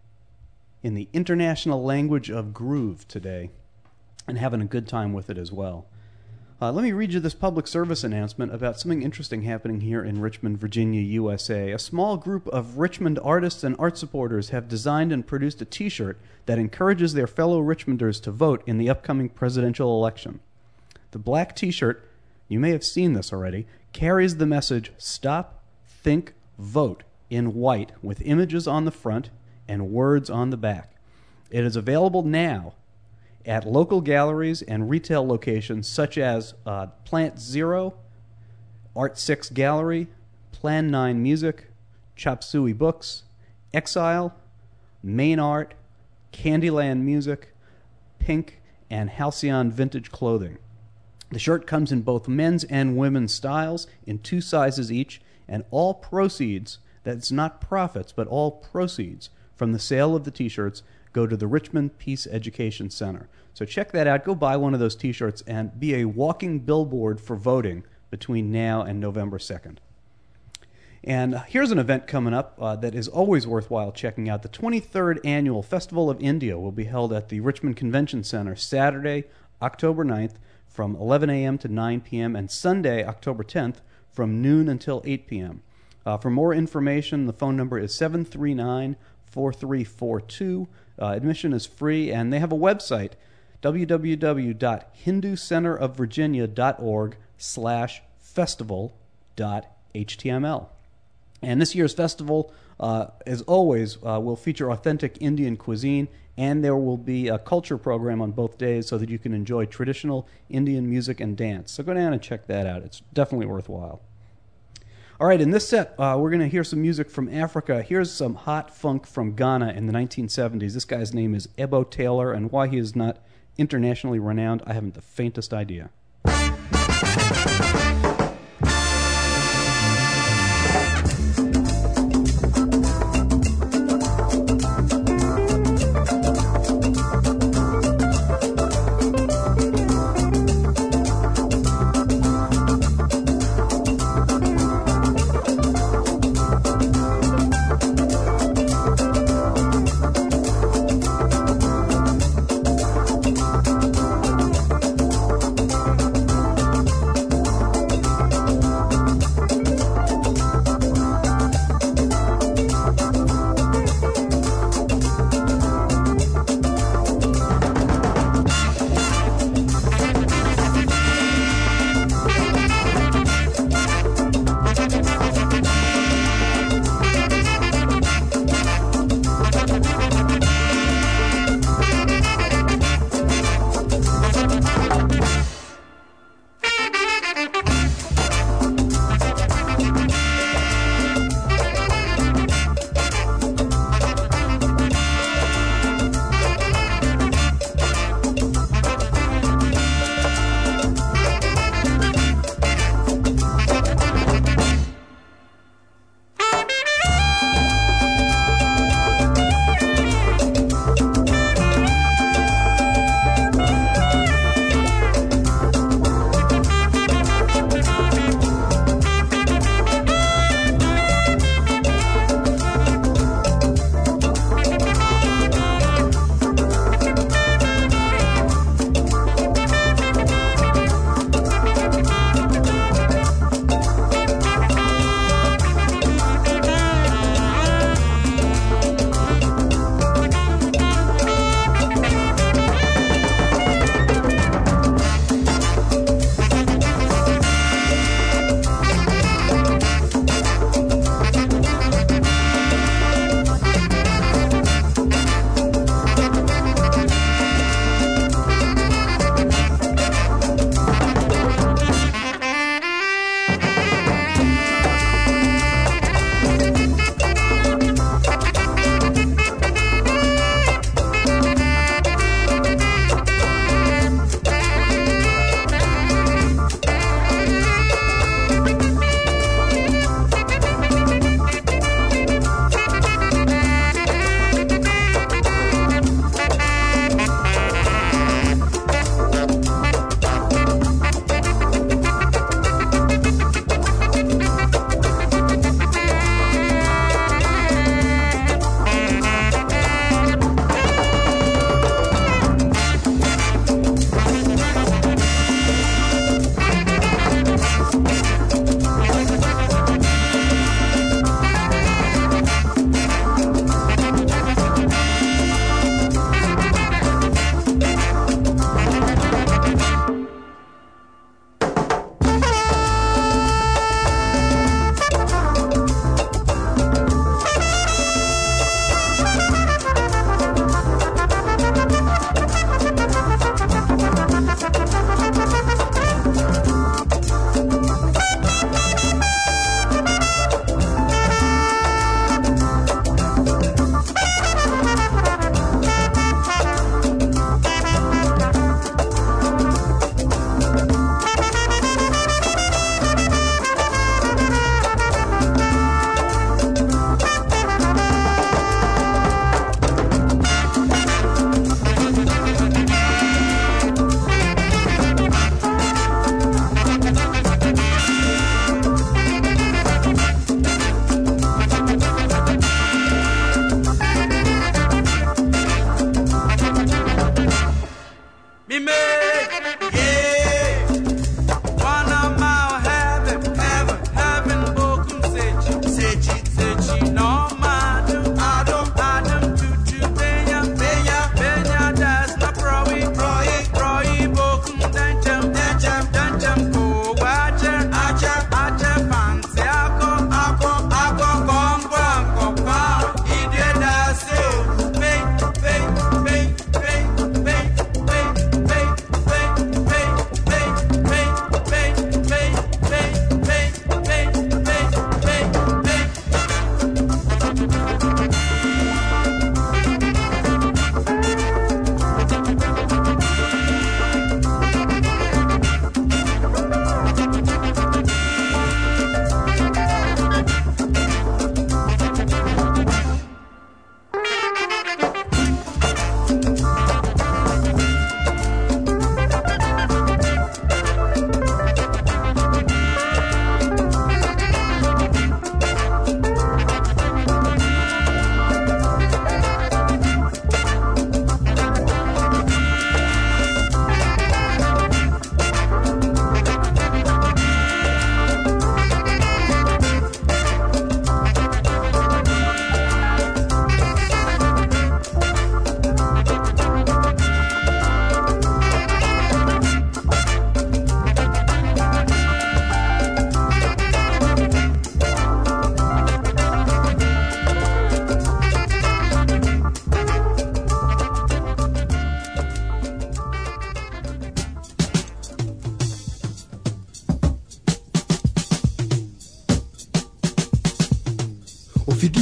in the international language of groove today, and having a good time with it as well. Let me read you this public service announcement about something interesting happening here in Richmond, Virginia, USA. A small group of Richmond artists and art supporters have designed and produced a T-shirt that encourages their fellow Richmonders to vote in the upcoming presidential election. The black T-shirt, you may have seen this already, carries the message, Stop, Think, Vote, in white with images on the front and words on the back. It is available now at local galleries and retail locations such as Plant Zero, Art 6 Gallery, Plan 9 Music, Chop Suey Books, Exile, Main Art, Candyland Music, Pink, and Halcyon Vintage Clothing. The shirt comes in both men's and women's styles in 2 sizes each, and all proceeds, that's not profits, but all proceeds from the sale of the T-shirts go to the Richmond Peace Education Center. So check that out. Go buy one of those T-shirts and be a walking billboard for voting between now and November 2nd. And here's an event coming up that is always worthwhile checking out. The 23rd Annual Festival of India will be held at the Richmond Convention Center Saturday, October 9th from 11 a.m. to 9 p.m. and Sunday, October 10th from noon until 8 p.m. For more information, the phone number is 739-4342. Admission is free, and they have a website, www.hinducenterofvirginia.org/festival.html. And this year's festival, as always, will feature authentic Indian cuisine, and there will be a culture program on both days so that you can enjoy traditional Indian music and dance. So go down and check that out. It's definitely worthwhile. All right, in this set, we're going to hear some music from Africa. Here's some hot funk from Ghana in the 1970s. This guy's name is Ebo Taylor, and why he is not internationally renowned, I haven't the faintest idea.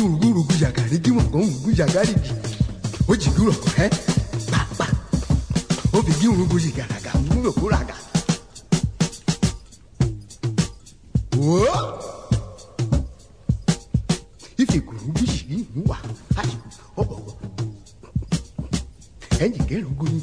urugurugu yagarigi wangongu yagarigi. Ojiguro eh? Papa. Obigi urugu yigaraga ngube kuraga. Whoa! If you could be wa, oh, and you get good.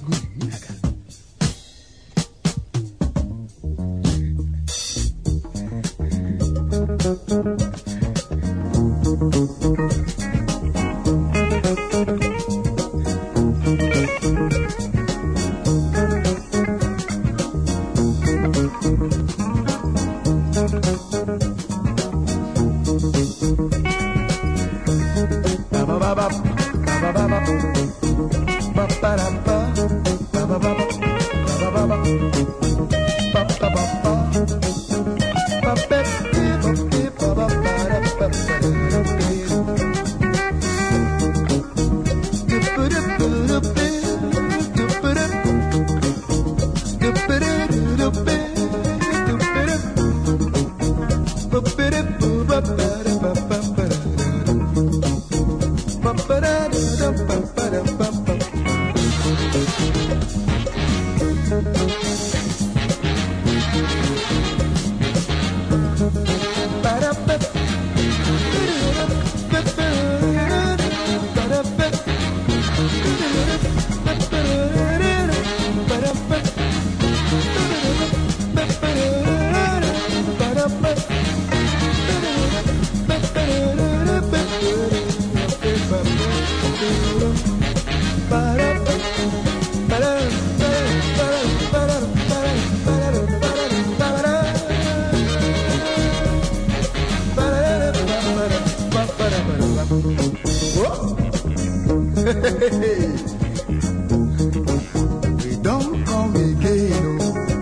We don't come again.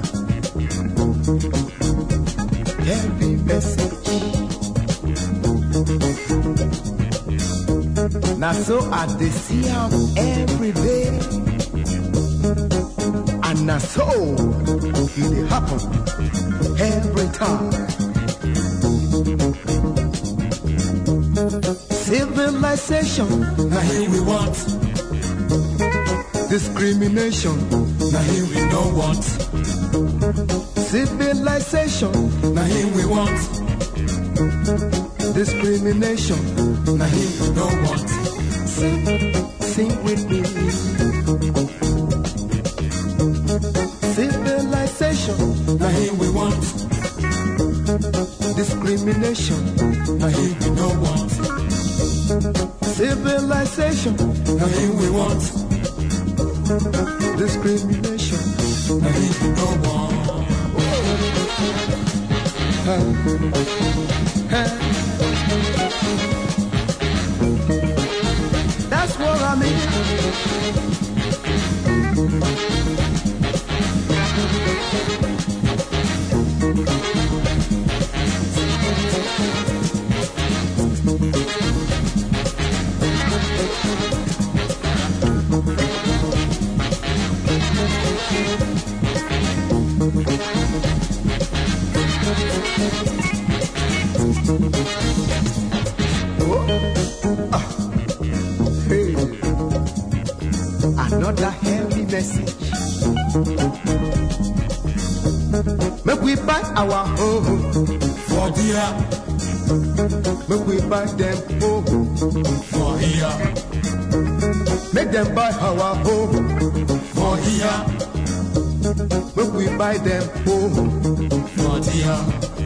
Heavy message. Now so I dey see am every day, and now so it dey happen every time. Civilization, now here we want. Discrimination, now here we don't want. Civilization, now here we want. Discrimination, now here we don't want. Sing with me. Civilization, now here we want. Discrimination, now here we don't want. Civilization, now here we want. Discrimination, now here we don't want. That's what I mean. Hey, another heavy message. Make we buy our home for dear. Make we buy them home for here. Make them buy our home for here. Make we buy them home for dear.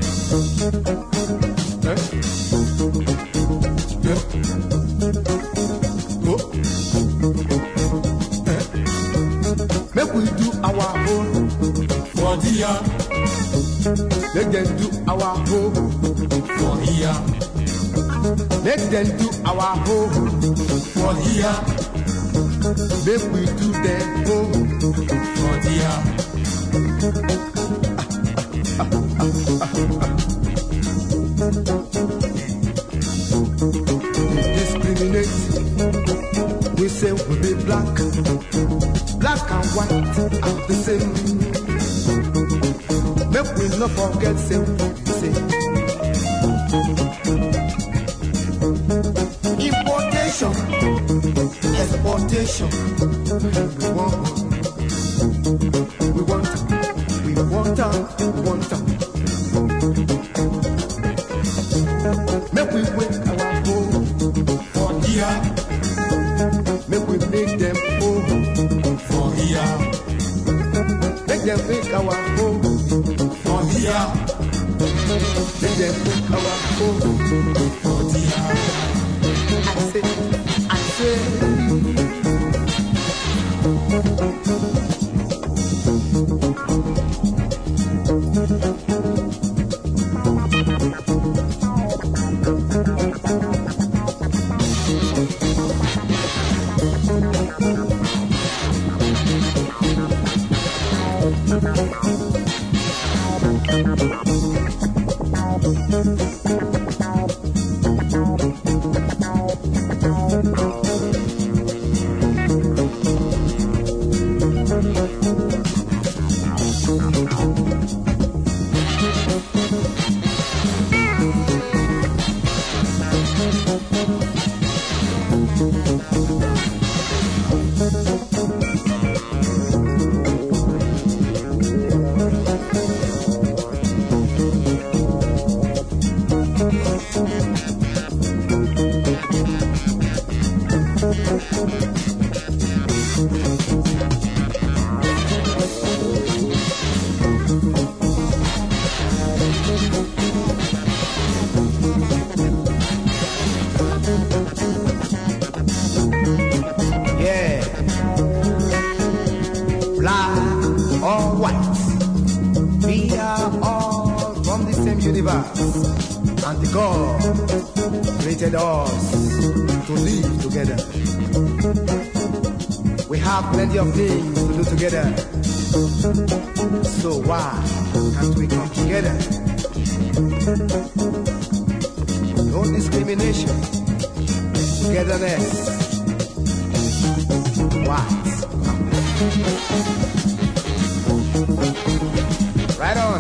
Make we do our own for dear. Let them do our home for here. Let them do our home for here. Make we do them home for dear. Discriminate. We say we be black. Black and white are the same. Make we not forget say what we say. nation. We want time. Make we wake our home for here. Make we make them home for here. Make them make our home for here. Make them make our home for here. I say. Plenty of things to do together. So why can't we come together? No discrimination, togetherness. Why? Right on.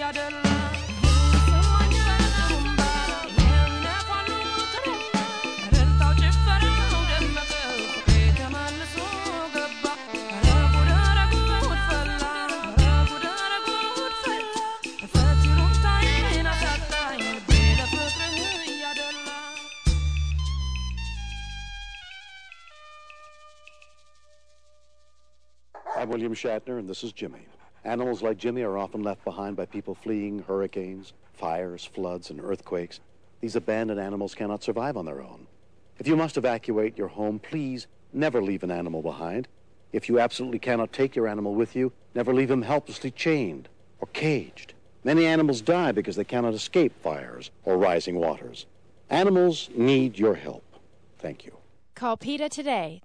I'm William Shatner, and this is Jimmy. Animals like Jimmy are often left behind by people fleeing hurricanes, fires, floods, and earthquakes. These abandoned animals cannot survive on their own. If you must evacuate your home, please never leave an animal behind. If you absolutely cannot take your animal with you, never leave him helplessly chained or caged. Many animals die because they cannot escape fires or rising waters. Animals need your help. Thank you. Call PETA today,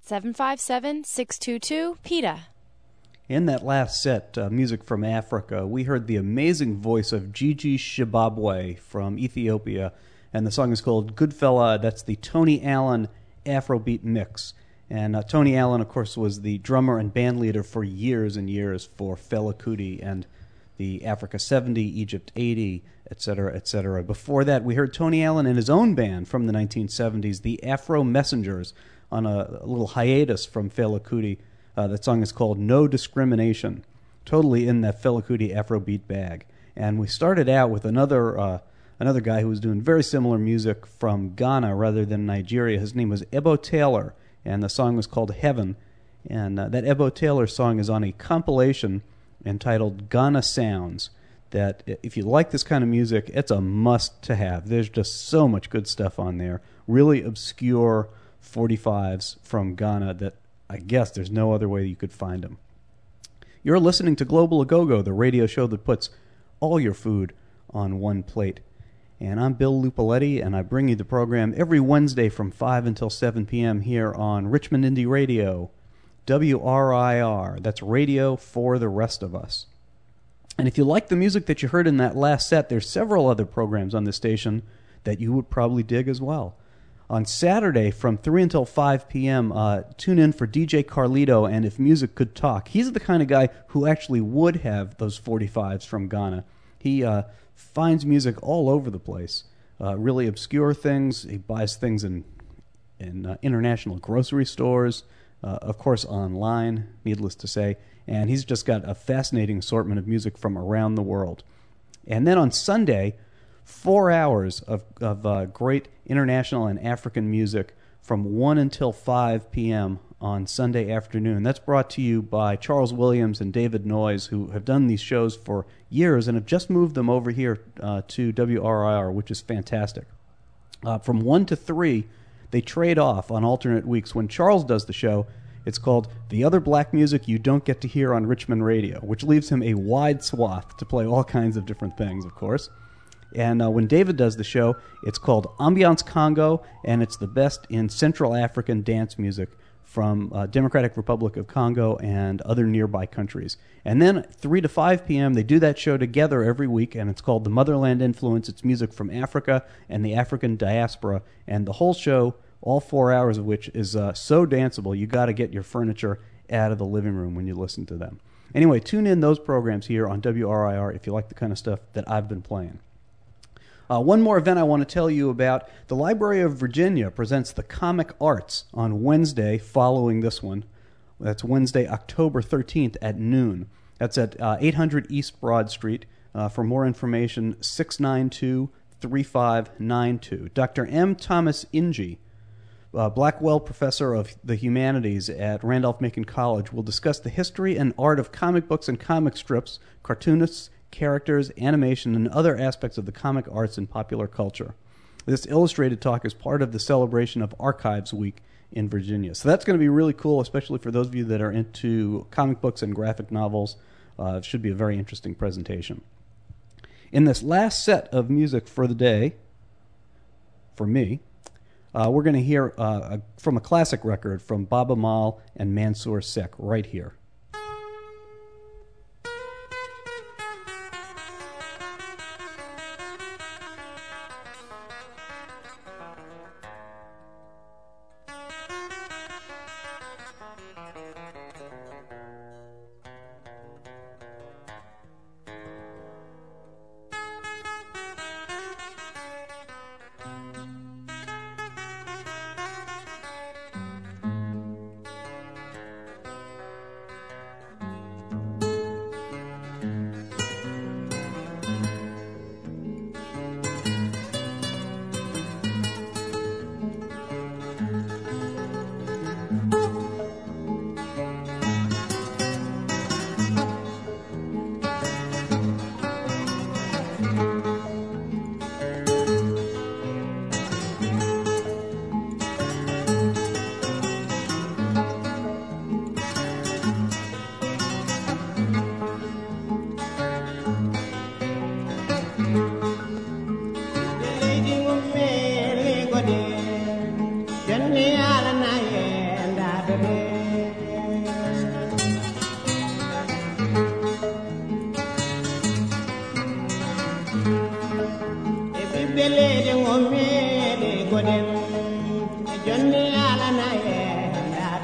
757-622-PETA. In that last set, music from Africa, we heard the amazing voice of Gigi Shibabwe from Ethiopia, and the song is called Goodfella. That's the Tony Allen Afrobeat mix. And Tony Allen, of course, was the drummer and band leader for years and years for Fela Kuti and the Africa 70, Egypt 80, etc., etc. Before that, we heard Tony Allen and his own band from the 1970s, the Afro Messengers, on a little hiatus from Fela Kuti. That song is called No Discrimination, totally in that Fela Kuti Afrobeat bag. And we started out with another guy who was doing very similar music from Ghana rather than Nigeria. His name was Ebo Taylor, and the song was called Heaven. And that Ebo Taylor song is on a compilation entitled Ghana Sounds, that if you like this kind of music, it's a must-to-have. There's just so much good stuff on there. Really obscure 45s from Ghana that I guess there's no other way you could find them. You're listening to Global Agogo, the radio show that puts all your food on one plate. And I'm Bill Lupoletti, and I bring you the program every Wednesday from 5 until 7 p.m. here on Richmond Indie Radio, WRIR. That's radio for the rest of us. And if you like the music that you heard in that last set, there's several other programs on the station that you would probably dig as well. On Saturday from 3 until 5 p.m., tune in for DJ Carlito and If Music Could Talk. He's the kind of guy who actually would have those 45s from Ghana. He finds music all over the place, really obscure things. He buys things in international grocery stores, of course online, needless to say. And he's just got a fascinating assortment of music from around the world. And then on Sunday, 4 hours of great international and African music from 1 until 5 p.m. on Sunday afternoon. That's brought to you by Charles Williams and David Noyes, who have done these shows for years and have just moved them over here to WRIR, which is fantastic. From 1 to 3, they trade off on alternate weeks. When Charles does the show, it's called The Other Black Music You Don't Get to Hear on Richmond Radio, which leaves him a wide swath to play all kinds of different things, of course. And when David does the show, it's called Ambiance Congo, and it's the best in Central African dance music from Democratic Republic of Congo and other nearby countries. And then 3 to 5 p.m., they do that show together every week, and it's called The Motherland Influence. It's music from Africa and the African diaspora. And the whole show, all 4 hours of which is so danceable, you got to get your furniture out of the living room when you listen to them. Anyway, tune in those programs here on WRIR if you like the kind of stuff that I've been playing. One more event I want to tell you about. The Library of Virginia presents the Comic Arts on Wednesday following this one. That's Wednesday, October 13th at noon. That's at 800 East Broad Street. For more information, 692-3592. Dr. M. Thomas Inge, Blackwell Professor of the Humanities at Randolph-Macon College, will discuss the history and art of comic books and comic strips, cartoonists, characters, animation, and other aspects of the comic arts and popular culture. This illustrated talk is part of the celebration of Archives Week in Virginia. So that's going to be really cool, especially for those of you that are into comic books and graphic novels. It should be a very interesting presentation. In this last set of music for the day, for me, we're going to hear from a classic record from Baba Mal and Mansour Sek right here.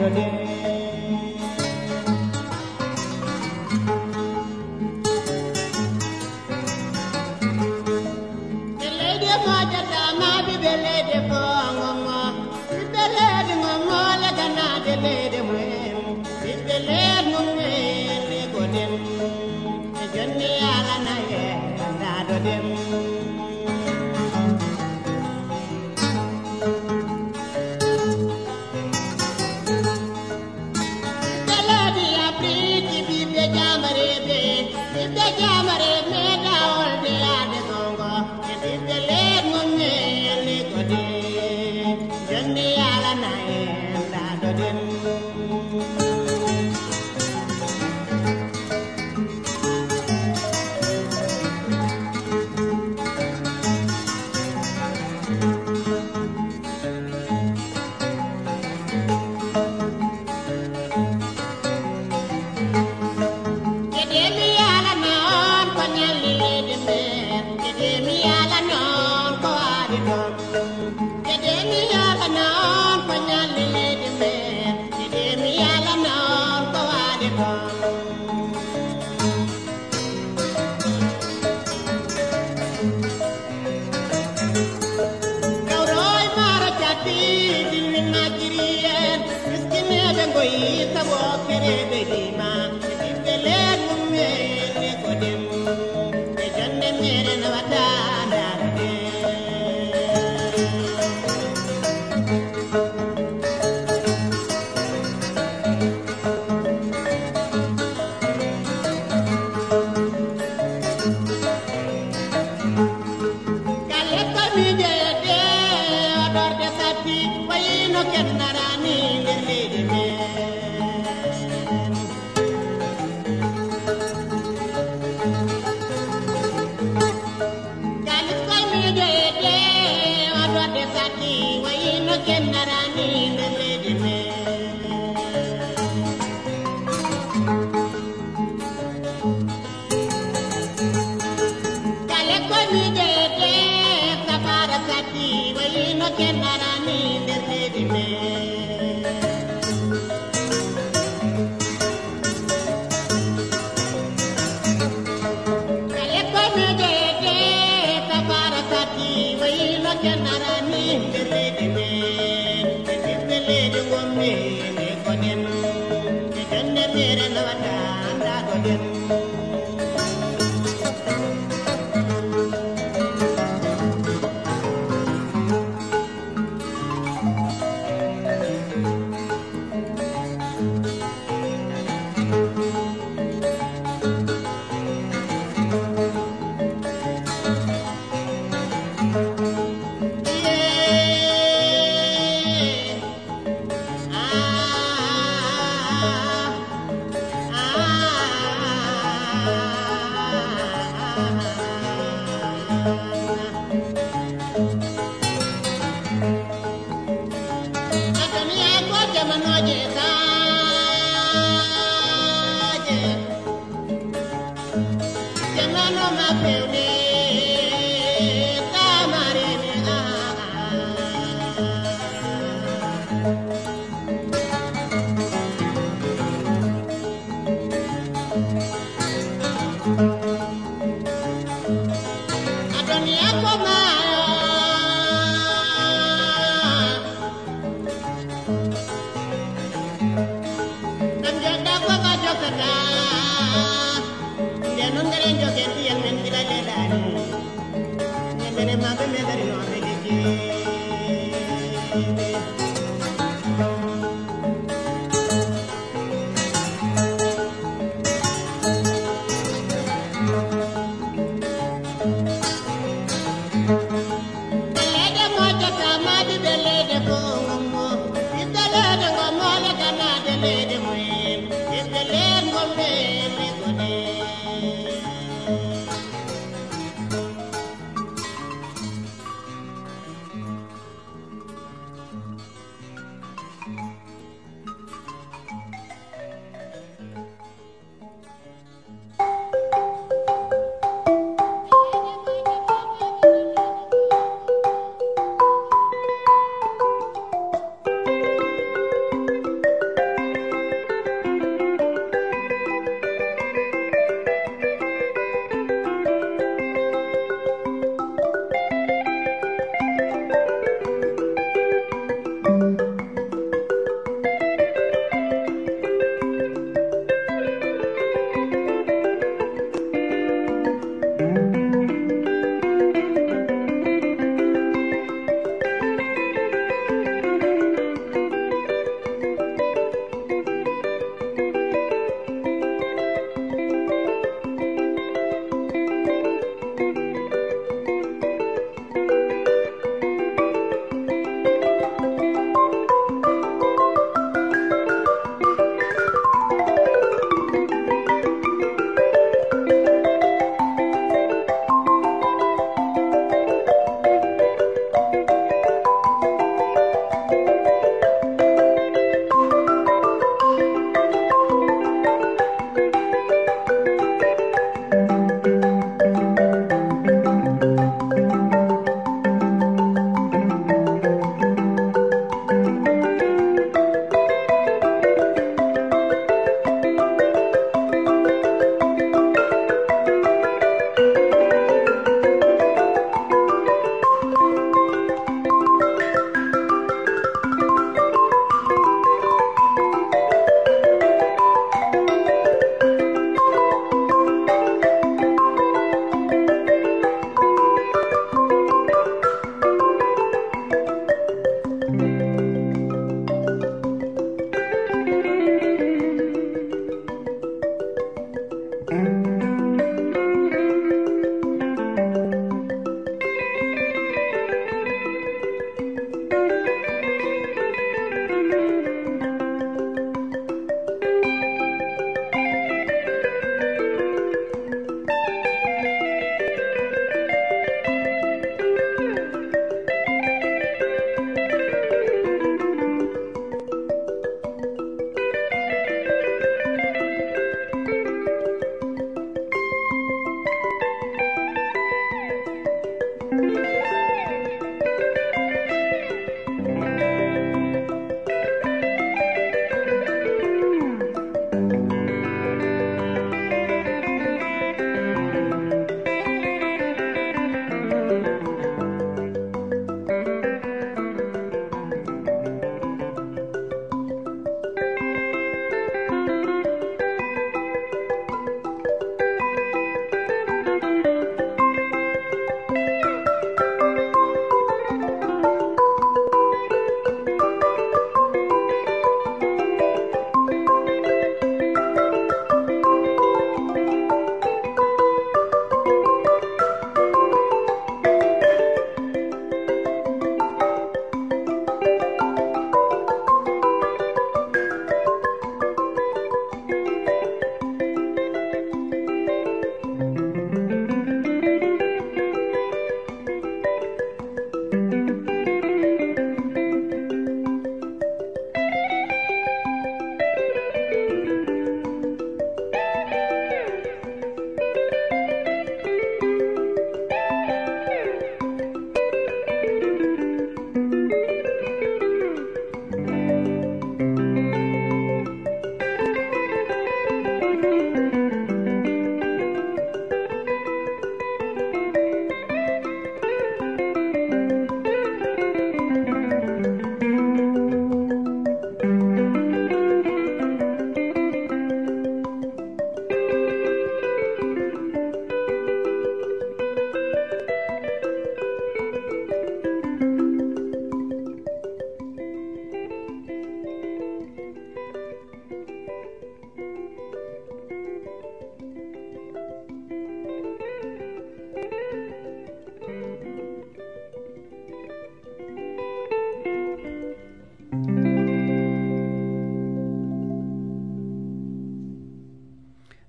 Nungere jogen diyan men bila lela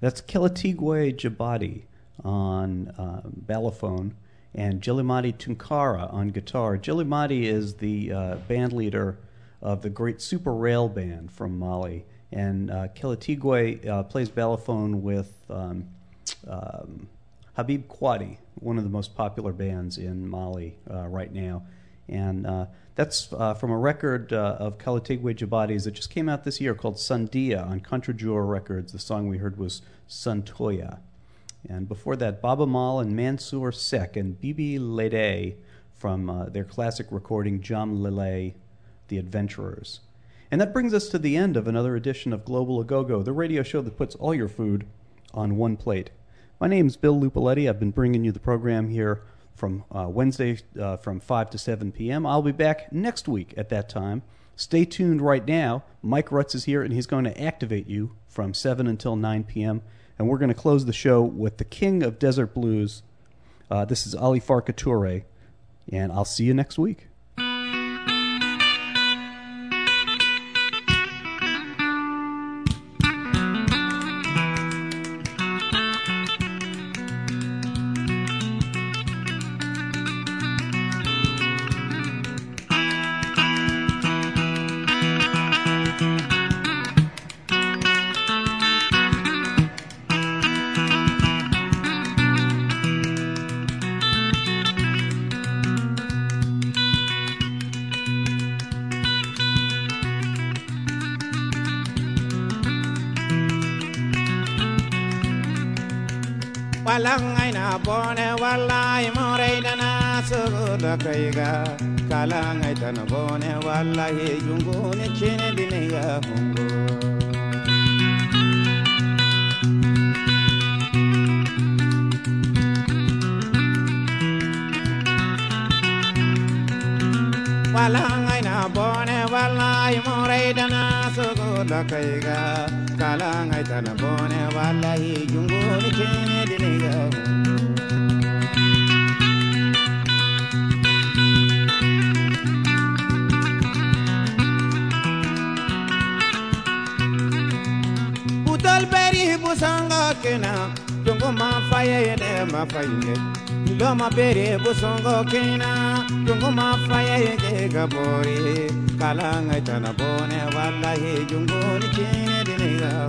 That's Kelatigwe Jabati on balafon and Jilimati Tunkara on guitar. Jilimati is the band leader of the great Super Rail Band from Mali, and Kelatigwe plays balafon with Habib Kwadi, one of the most popular bands in Mali right now. And that's from a record of Kelatigwe Jabati's that just came out this year called Sandia on Contrajour Records. The song we heard was Santoya. And before that, Baba Mal and Mansour Sek and Bibi Lede from their classic recording Jam Lele, The Adventurers. And that brings us to the end of another edition of Global Agogo, the radio show that puts all your food on one plate. My name's Bill Lupoletti. I've been bringing you the program here from Wednesday from 5 to 7 p.m. I'll be back next week at that time. Stay tuned right now. Mike Rutz is here, and he's going to activate you from 7 until 9 p.m., and we're going to close the show with the king of desert blues. This is Ali Farka Touré, and I'll see you next week. Walangaina bone wallahi moreidana suguda kaiga kalangaitana bone wallahi jungune chine diniga hungo Walangaina bone wallahi moreidana suguda kaiga kalangaitana bone wallahi jungune chine diniga Budal beri busanga kena jungo ma faye de ma faye Loma beri busongo kena jungo ma faye de gabori kalangaitana bone wallahi jungune chine diniga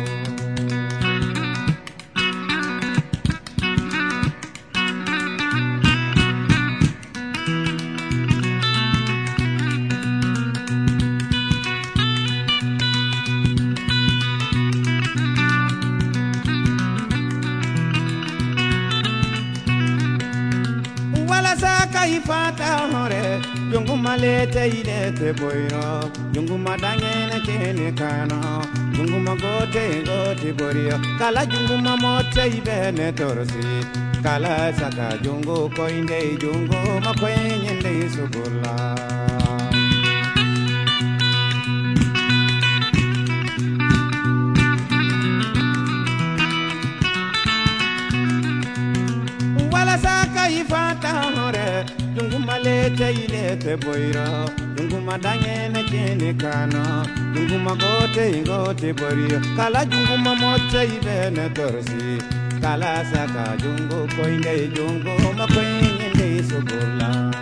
Ifata hore jungu malete ile te boiro jungu madangene kene kano jungu magote gote borio kala jungu mamote ibene torsi kala saka jungu koinde jungu makwenye nde sugula wala saka ifata hore jungu malete ile te boiro jungu madangene kene kano jungu magote gote borio kala jungu mamote ibene torsi kala saka jungu koinde jungu makwenye nde sugula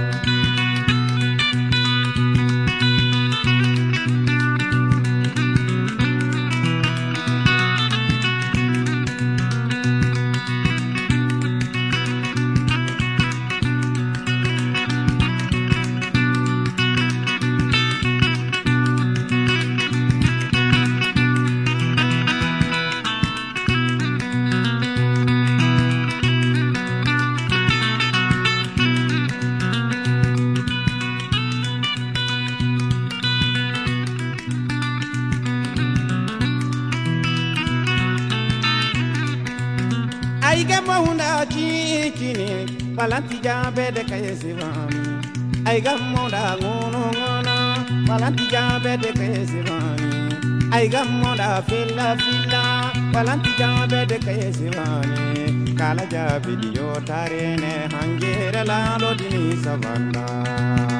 Aiga mahunda chini palanti jambe de kayesivani Aiga mahunda ngono palanti jambe de kayesivani Aiga mahunda fila palanti jambe de kayesivani Kala jabi diyo tarene hangera la lodini savanda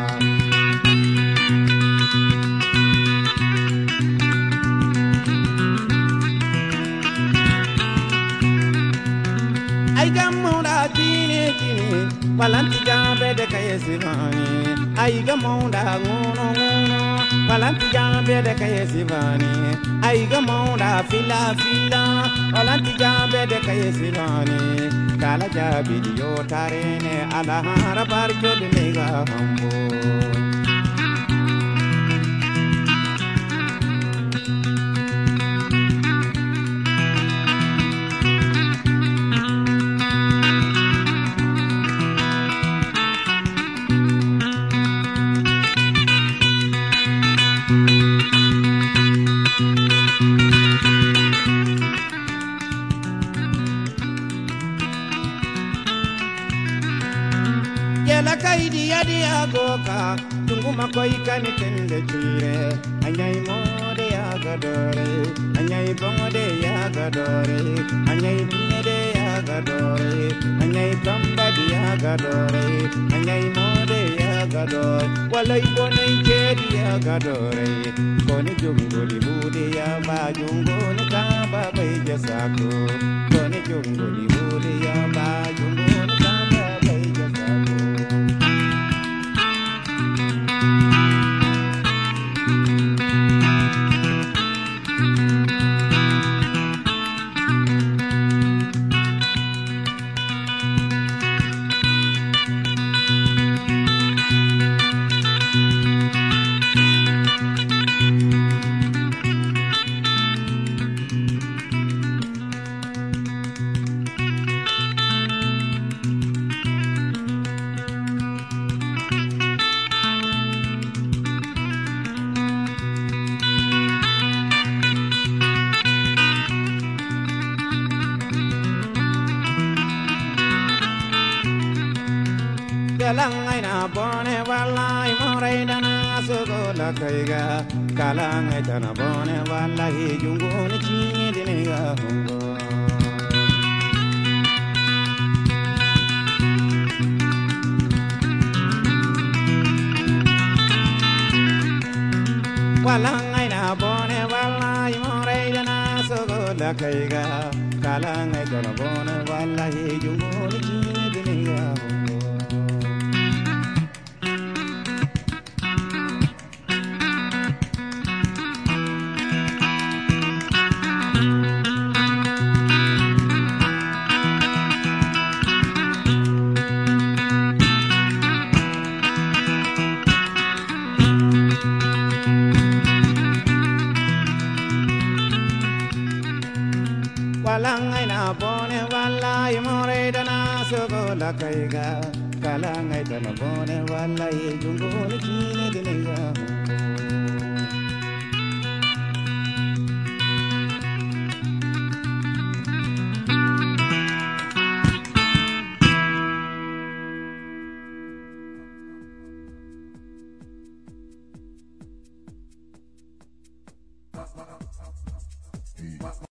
ay gamonda dine dine walanti jambe de kayesivani ay gamonda ngono ngono walanti jambe de kayesivani ay gamonda fila fila walanti jambe de kayesivani kala jabi yo tarene ala hara barjo de mega hambo goka tunguma koi kani tende tire anyai mode ya gadore anyai bongode ya gadore anyai binede ya gadore anyai bambadi ya gadore anyai mode ya gadore walai bonai kedi ya gadore koni jungoli bude ya ba jungoni kamba bai jasako koni jungoli bude ya ba jungoni kamba bai jasako Kalangai na bone walai morai dana sogo la kaiga kalangai tana bone walai jungo ni chini diniga hungo walangai na bone walai morai dana sogo la kaiga kalangai tana bone walai jungo ni chini diniga hungo Kalangai na bone walai more dana sogo la kaiga kalangai dana bone walai jungo ni chini diniga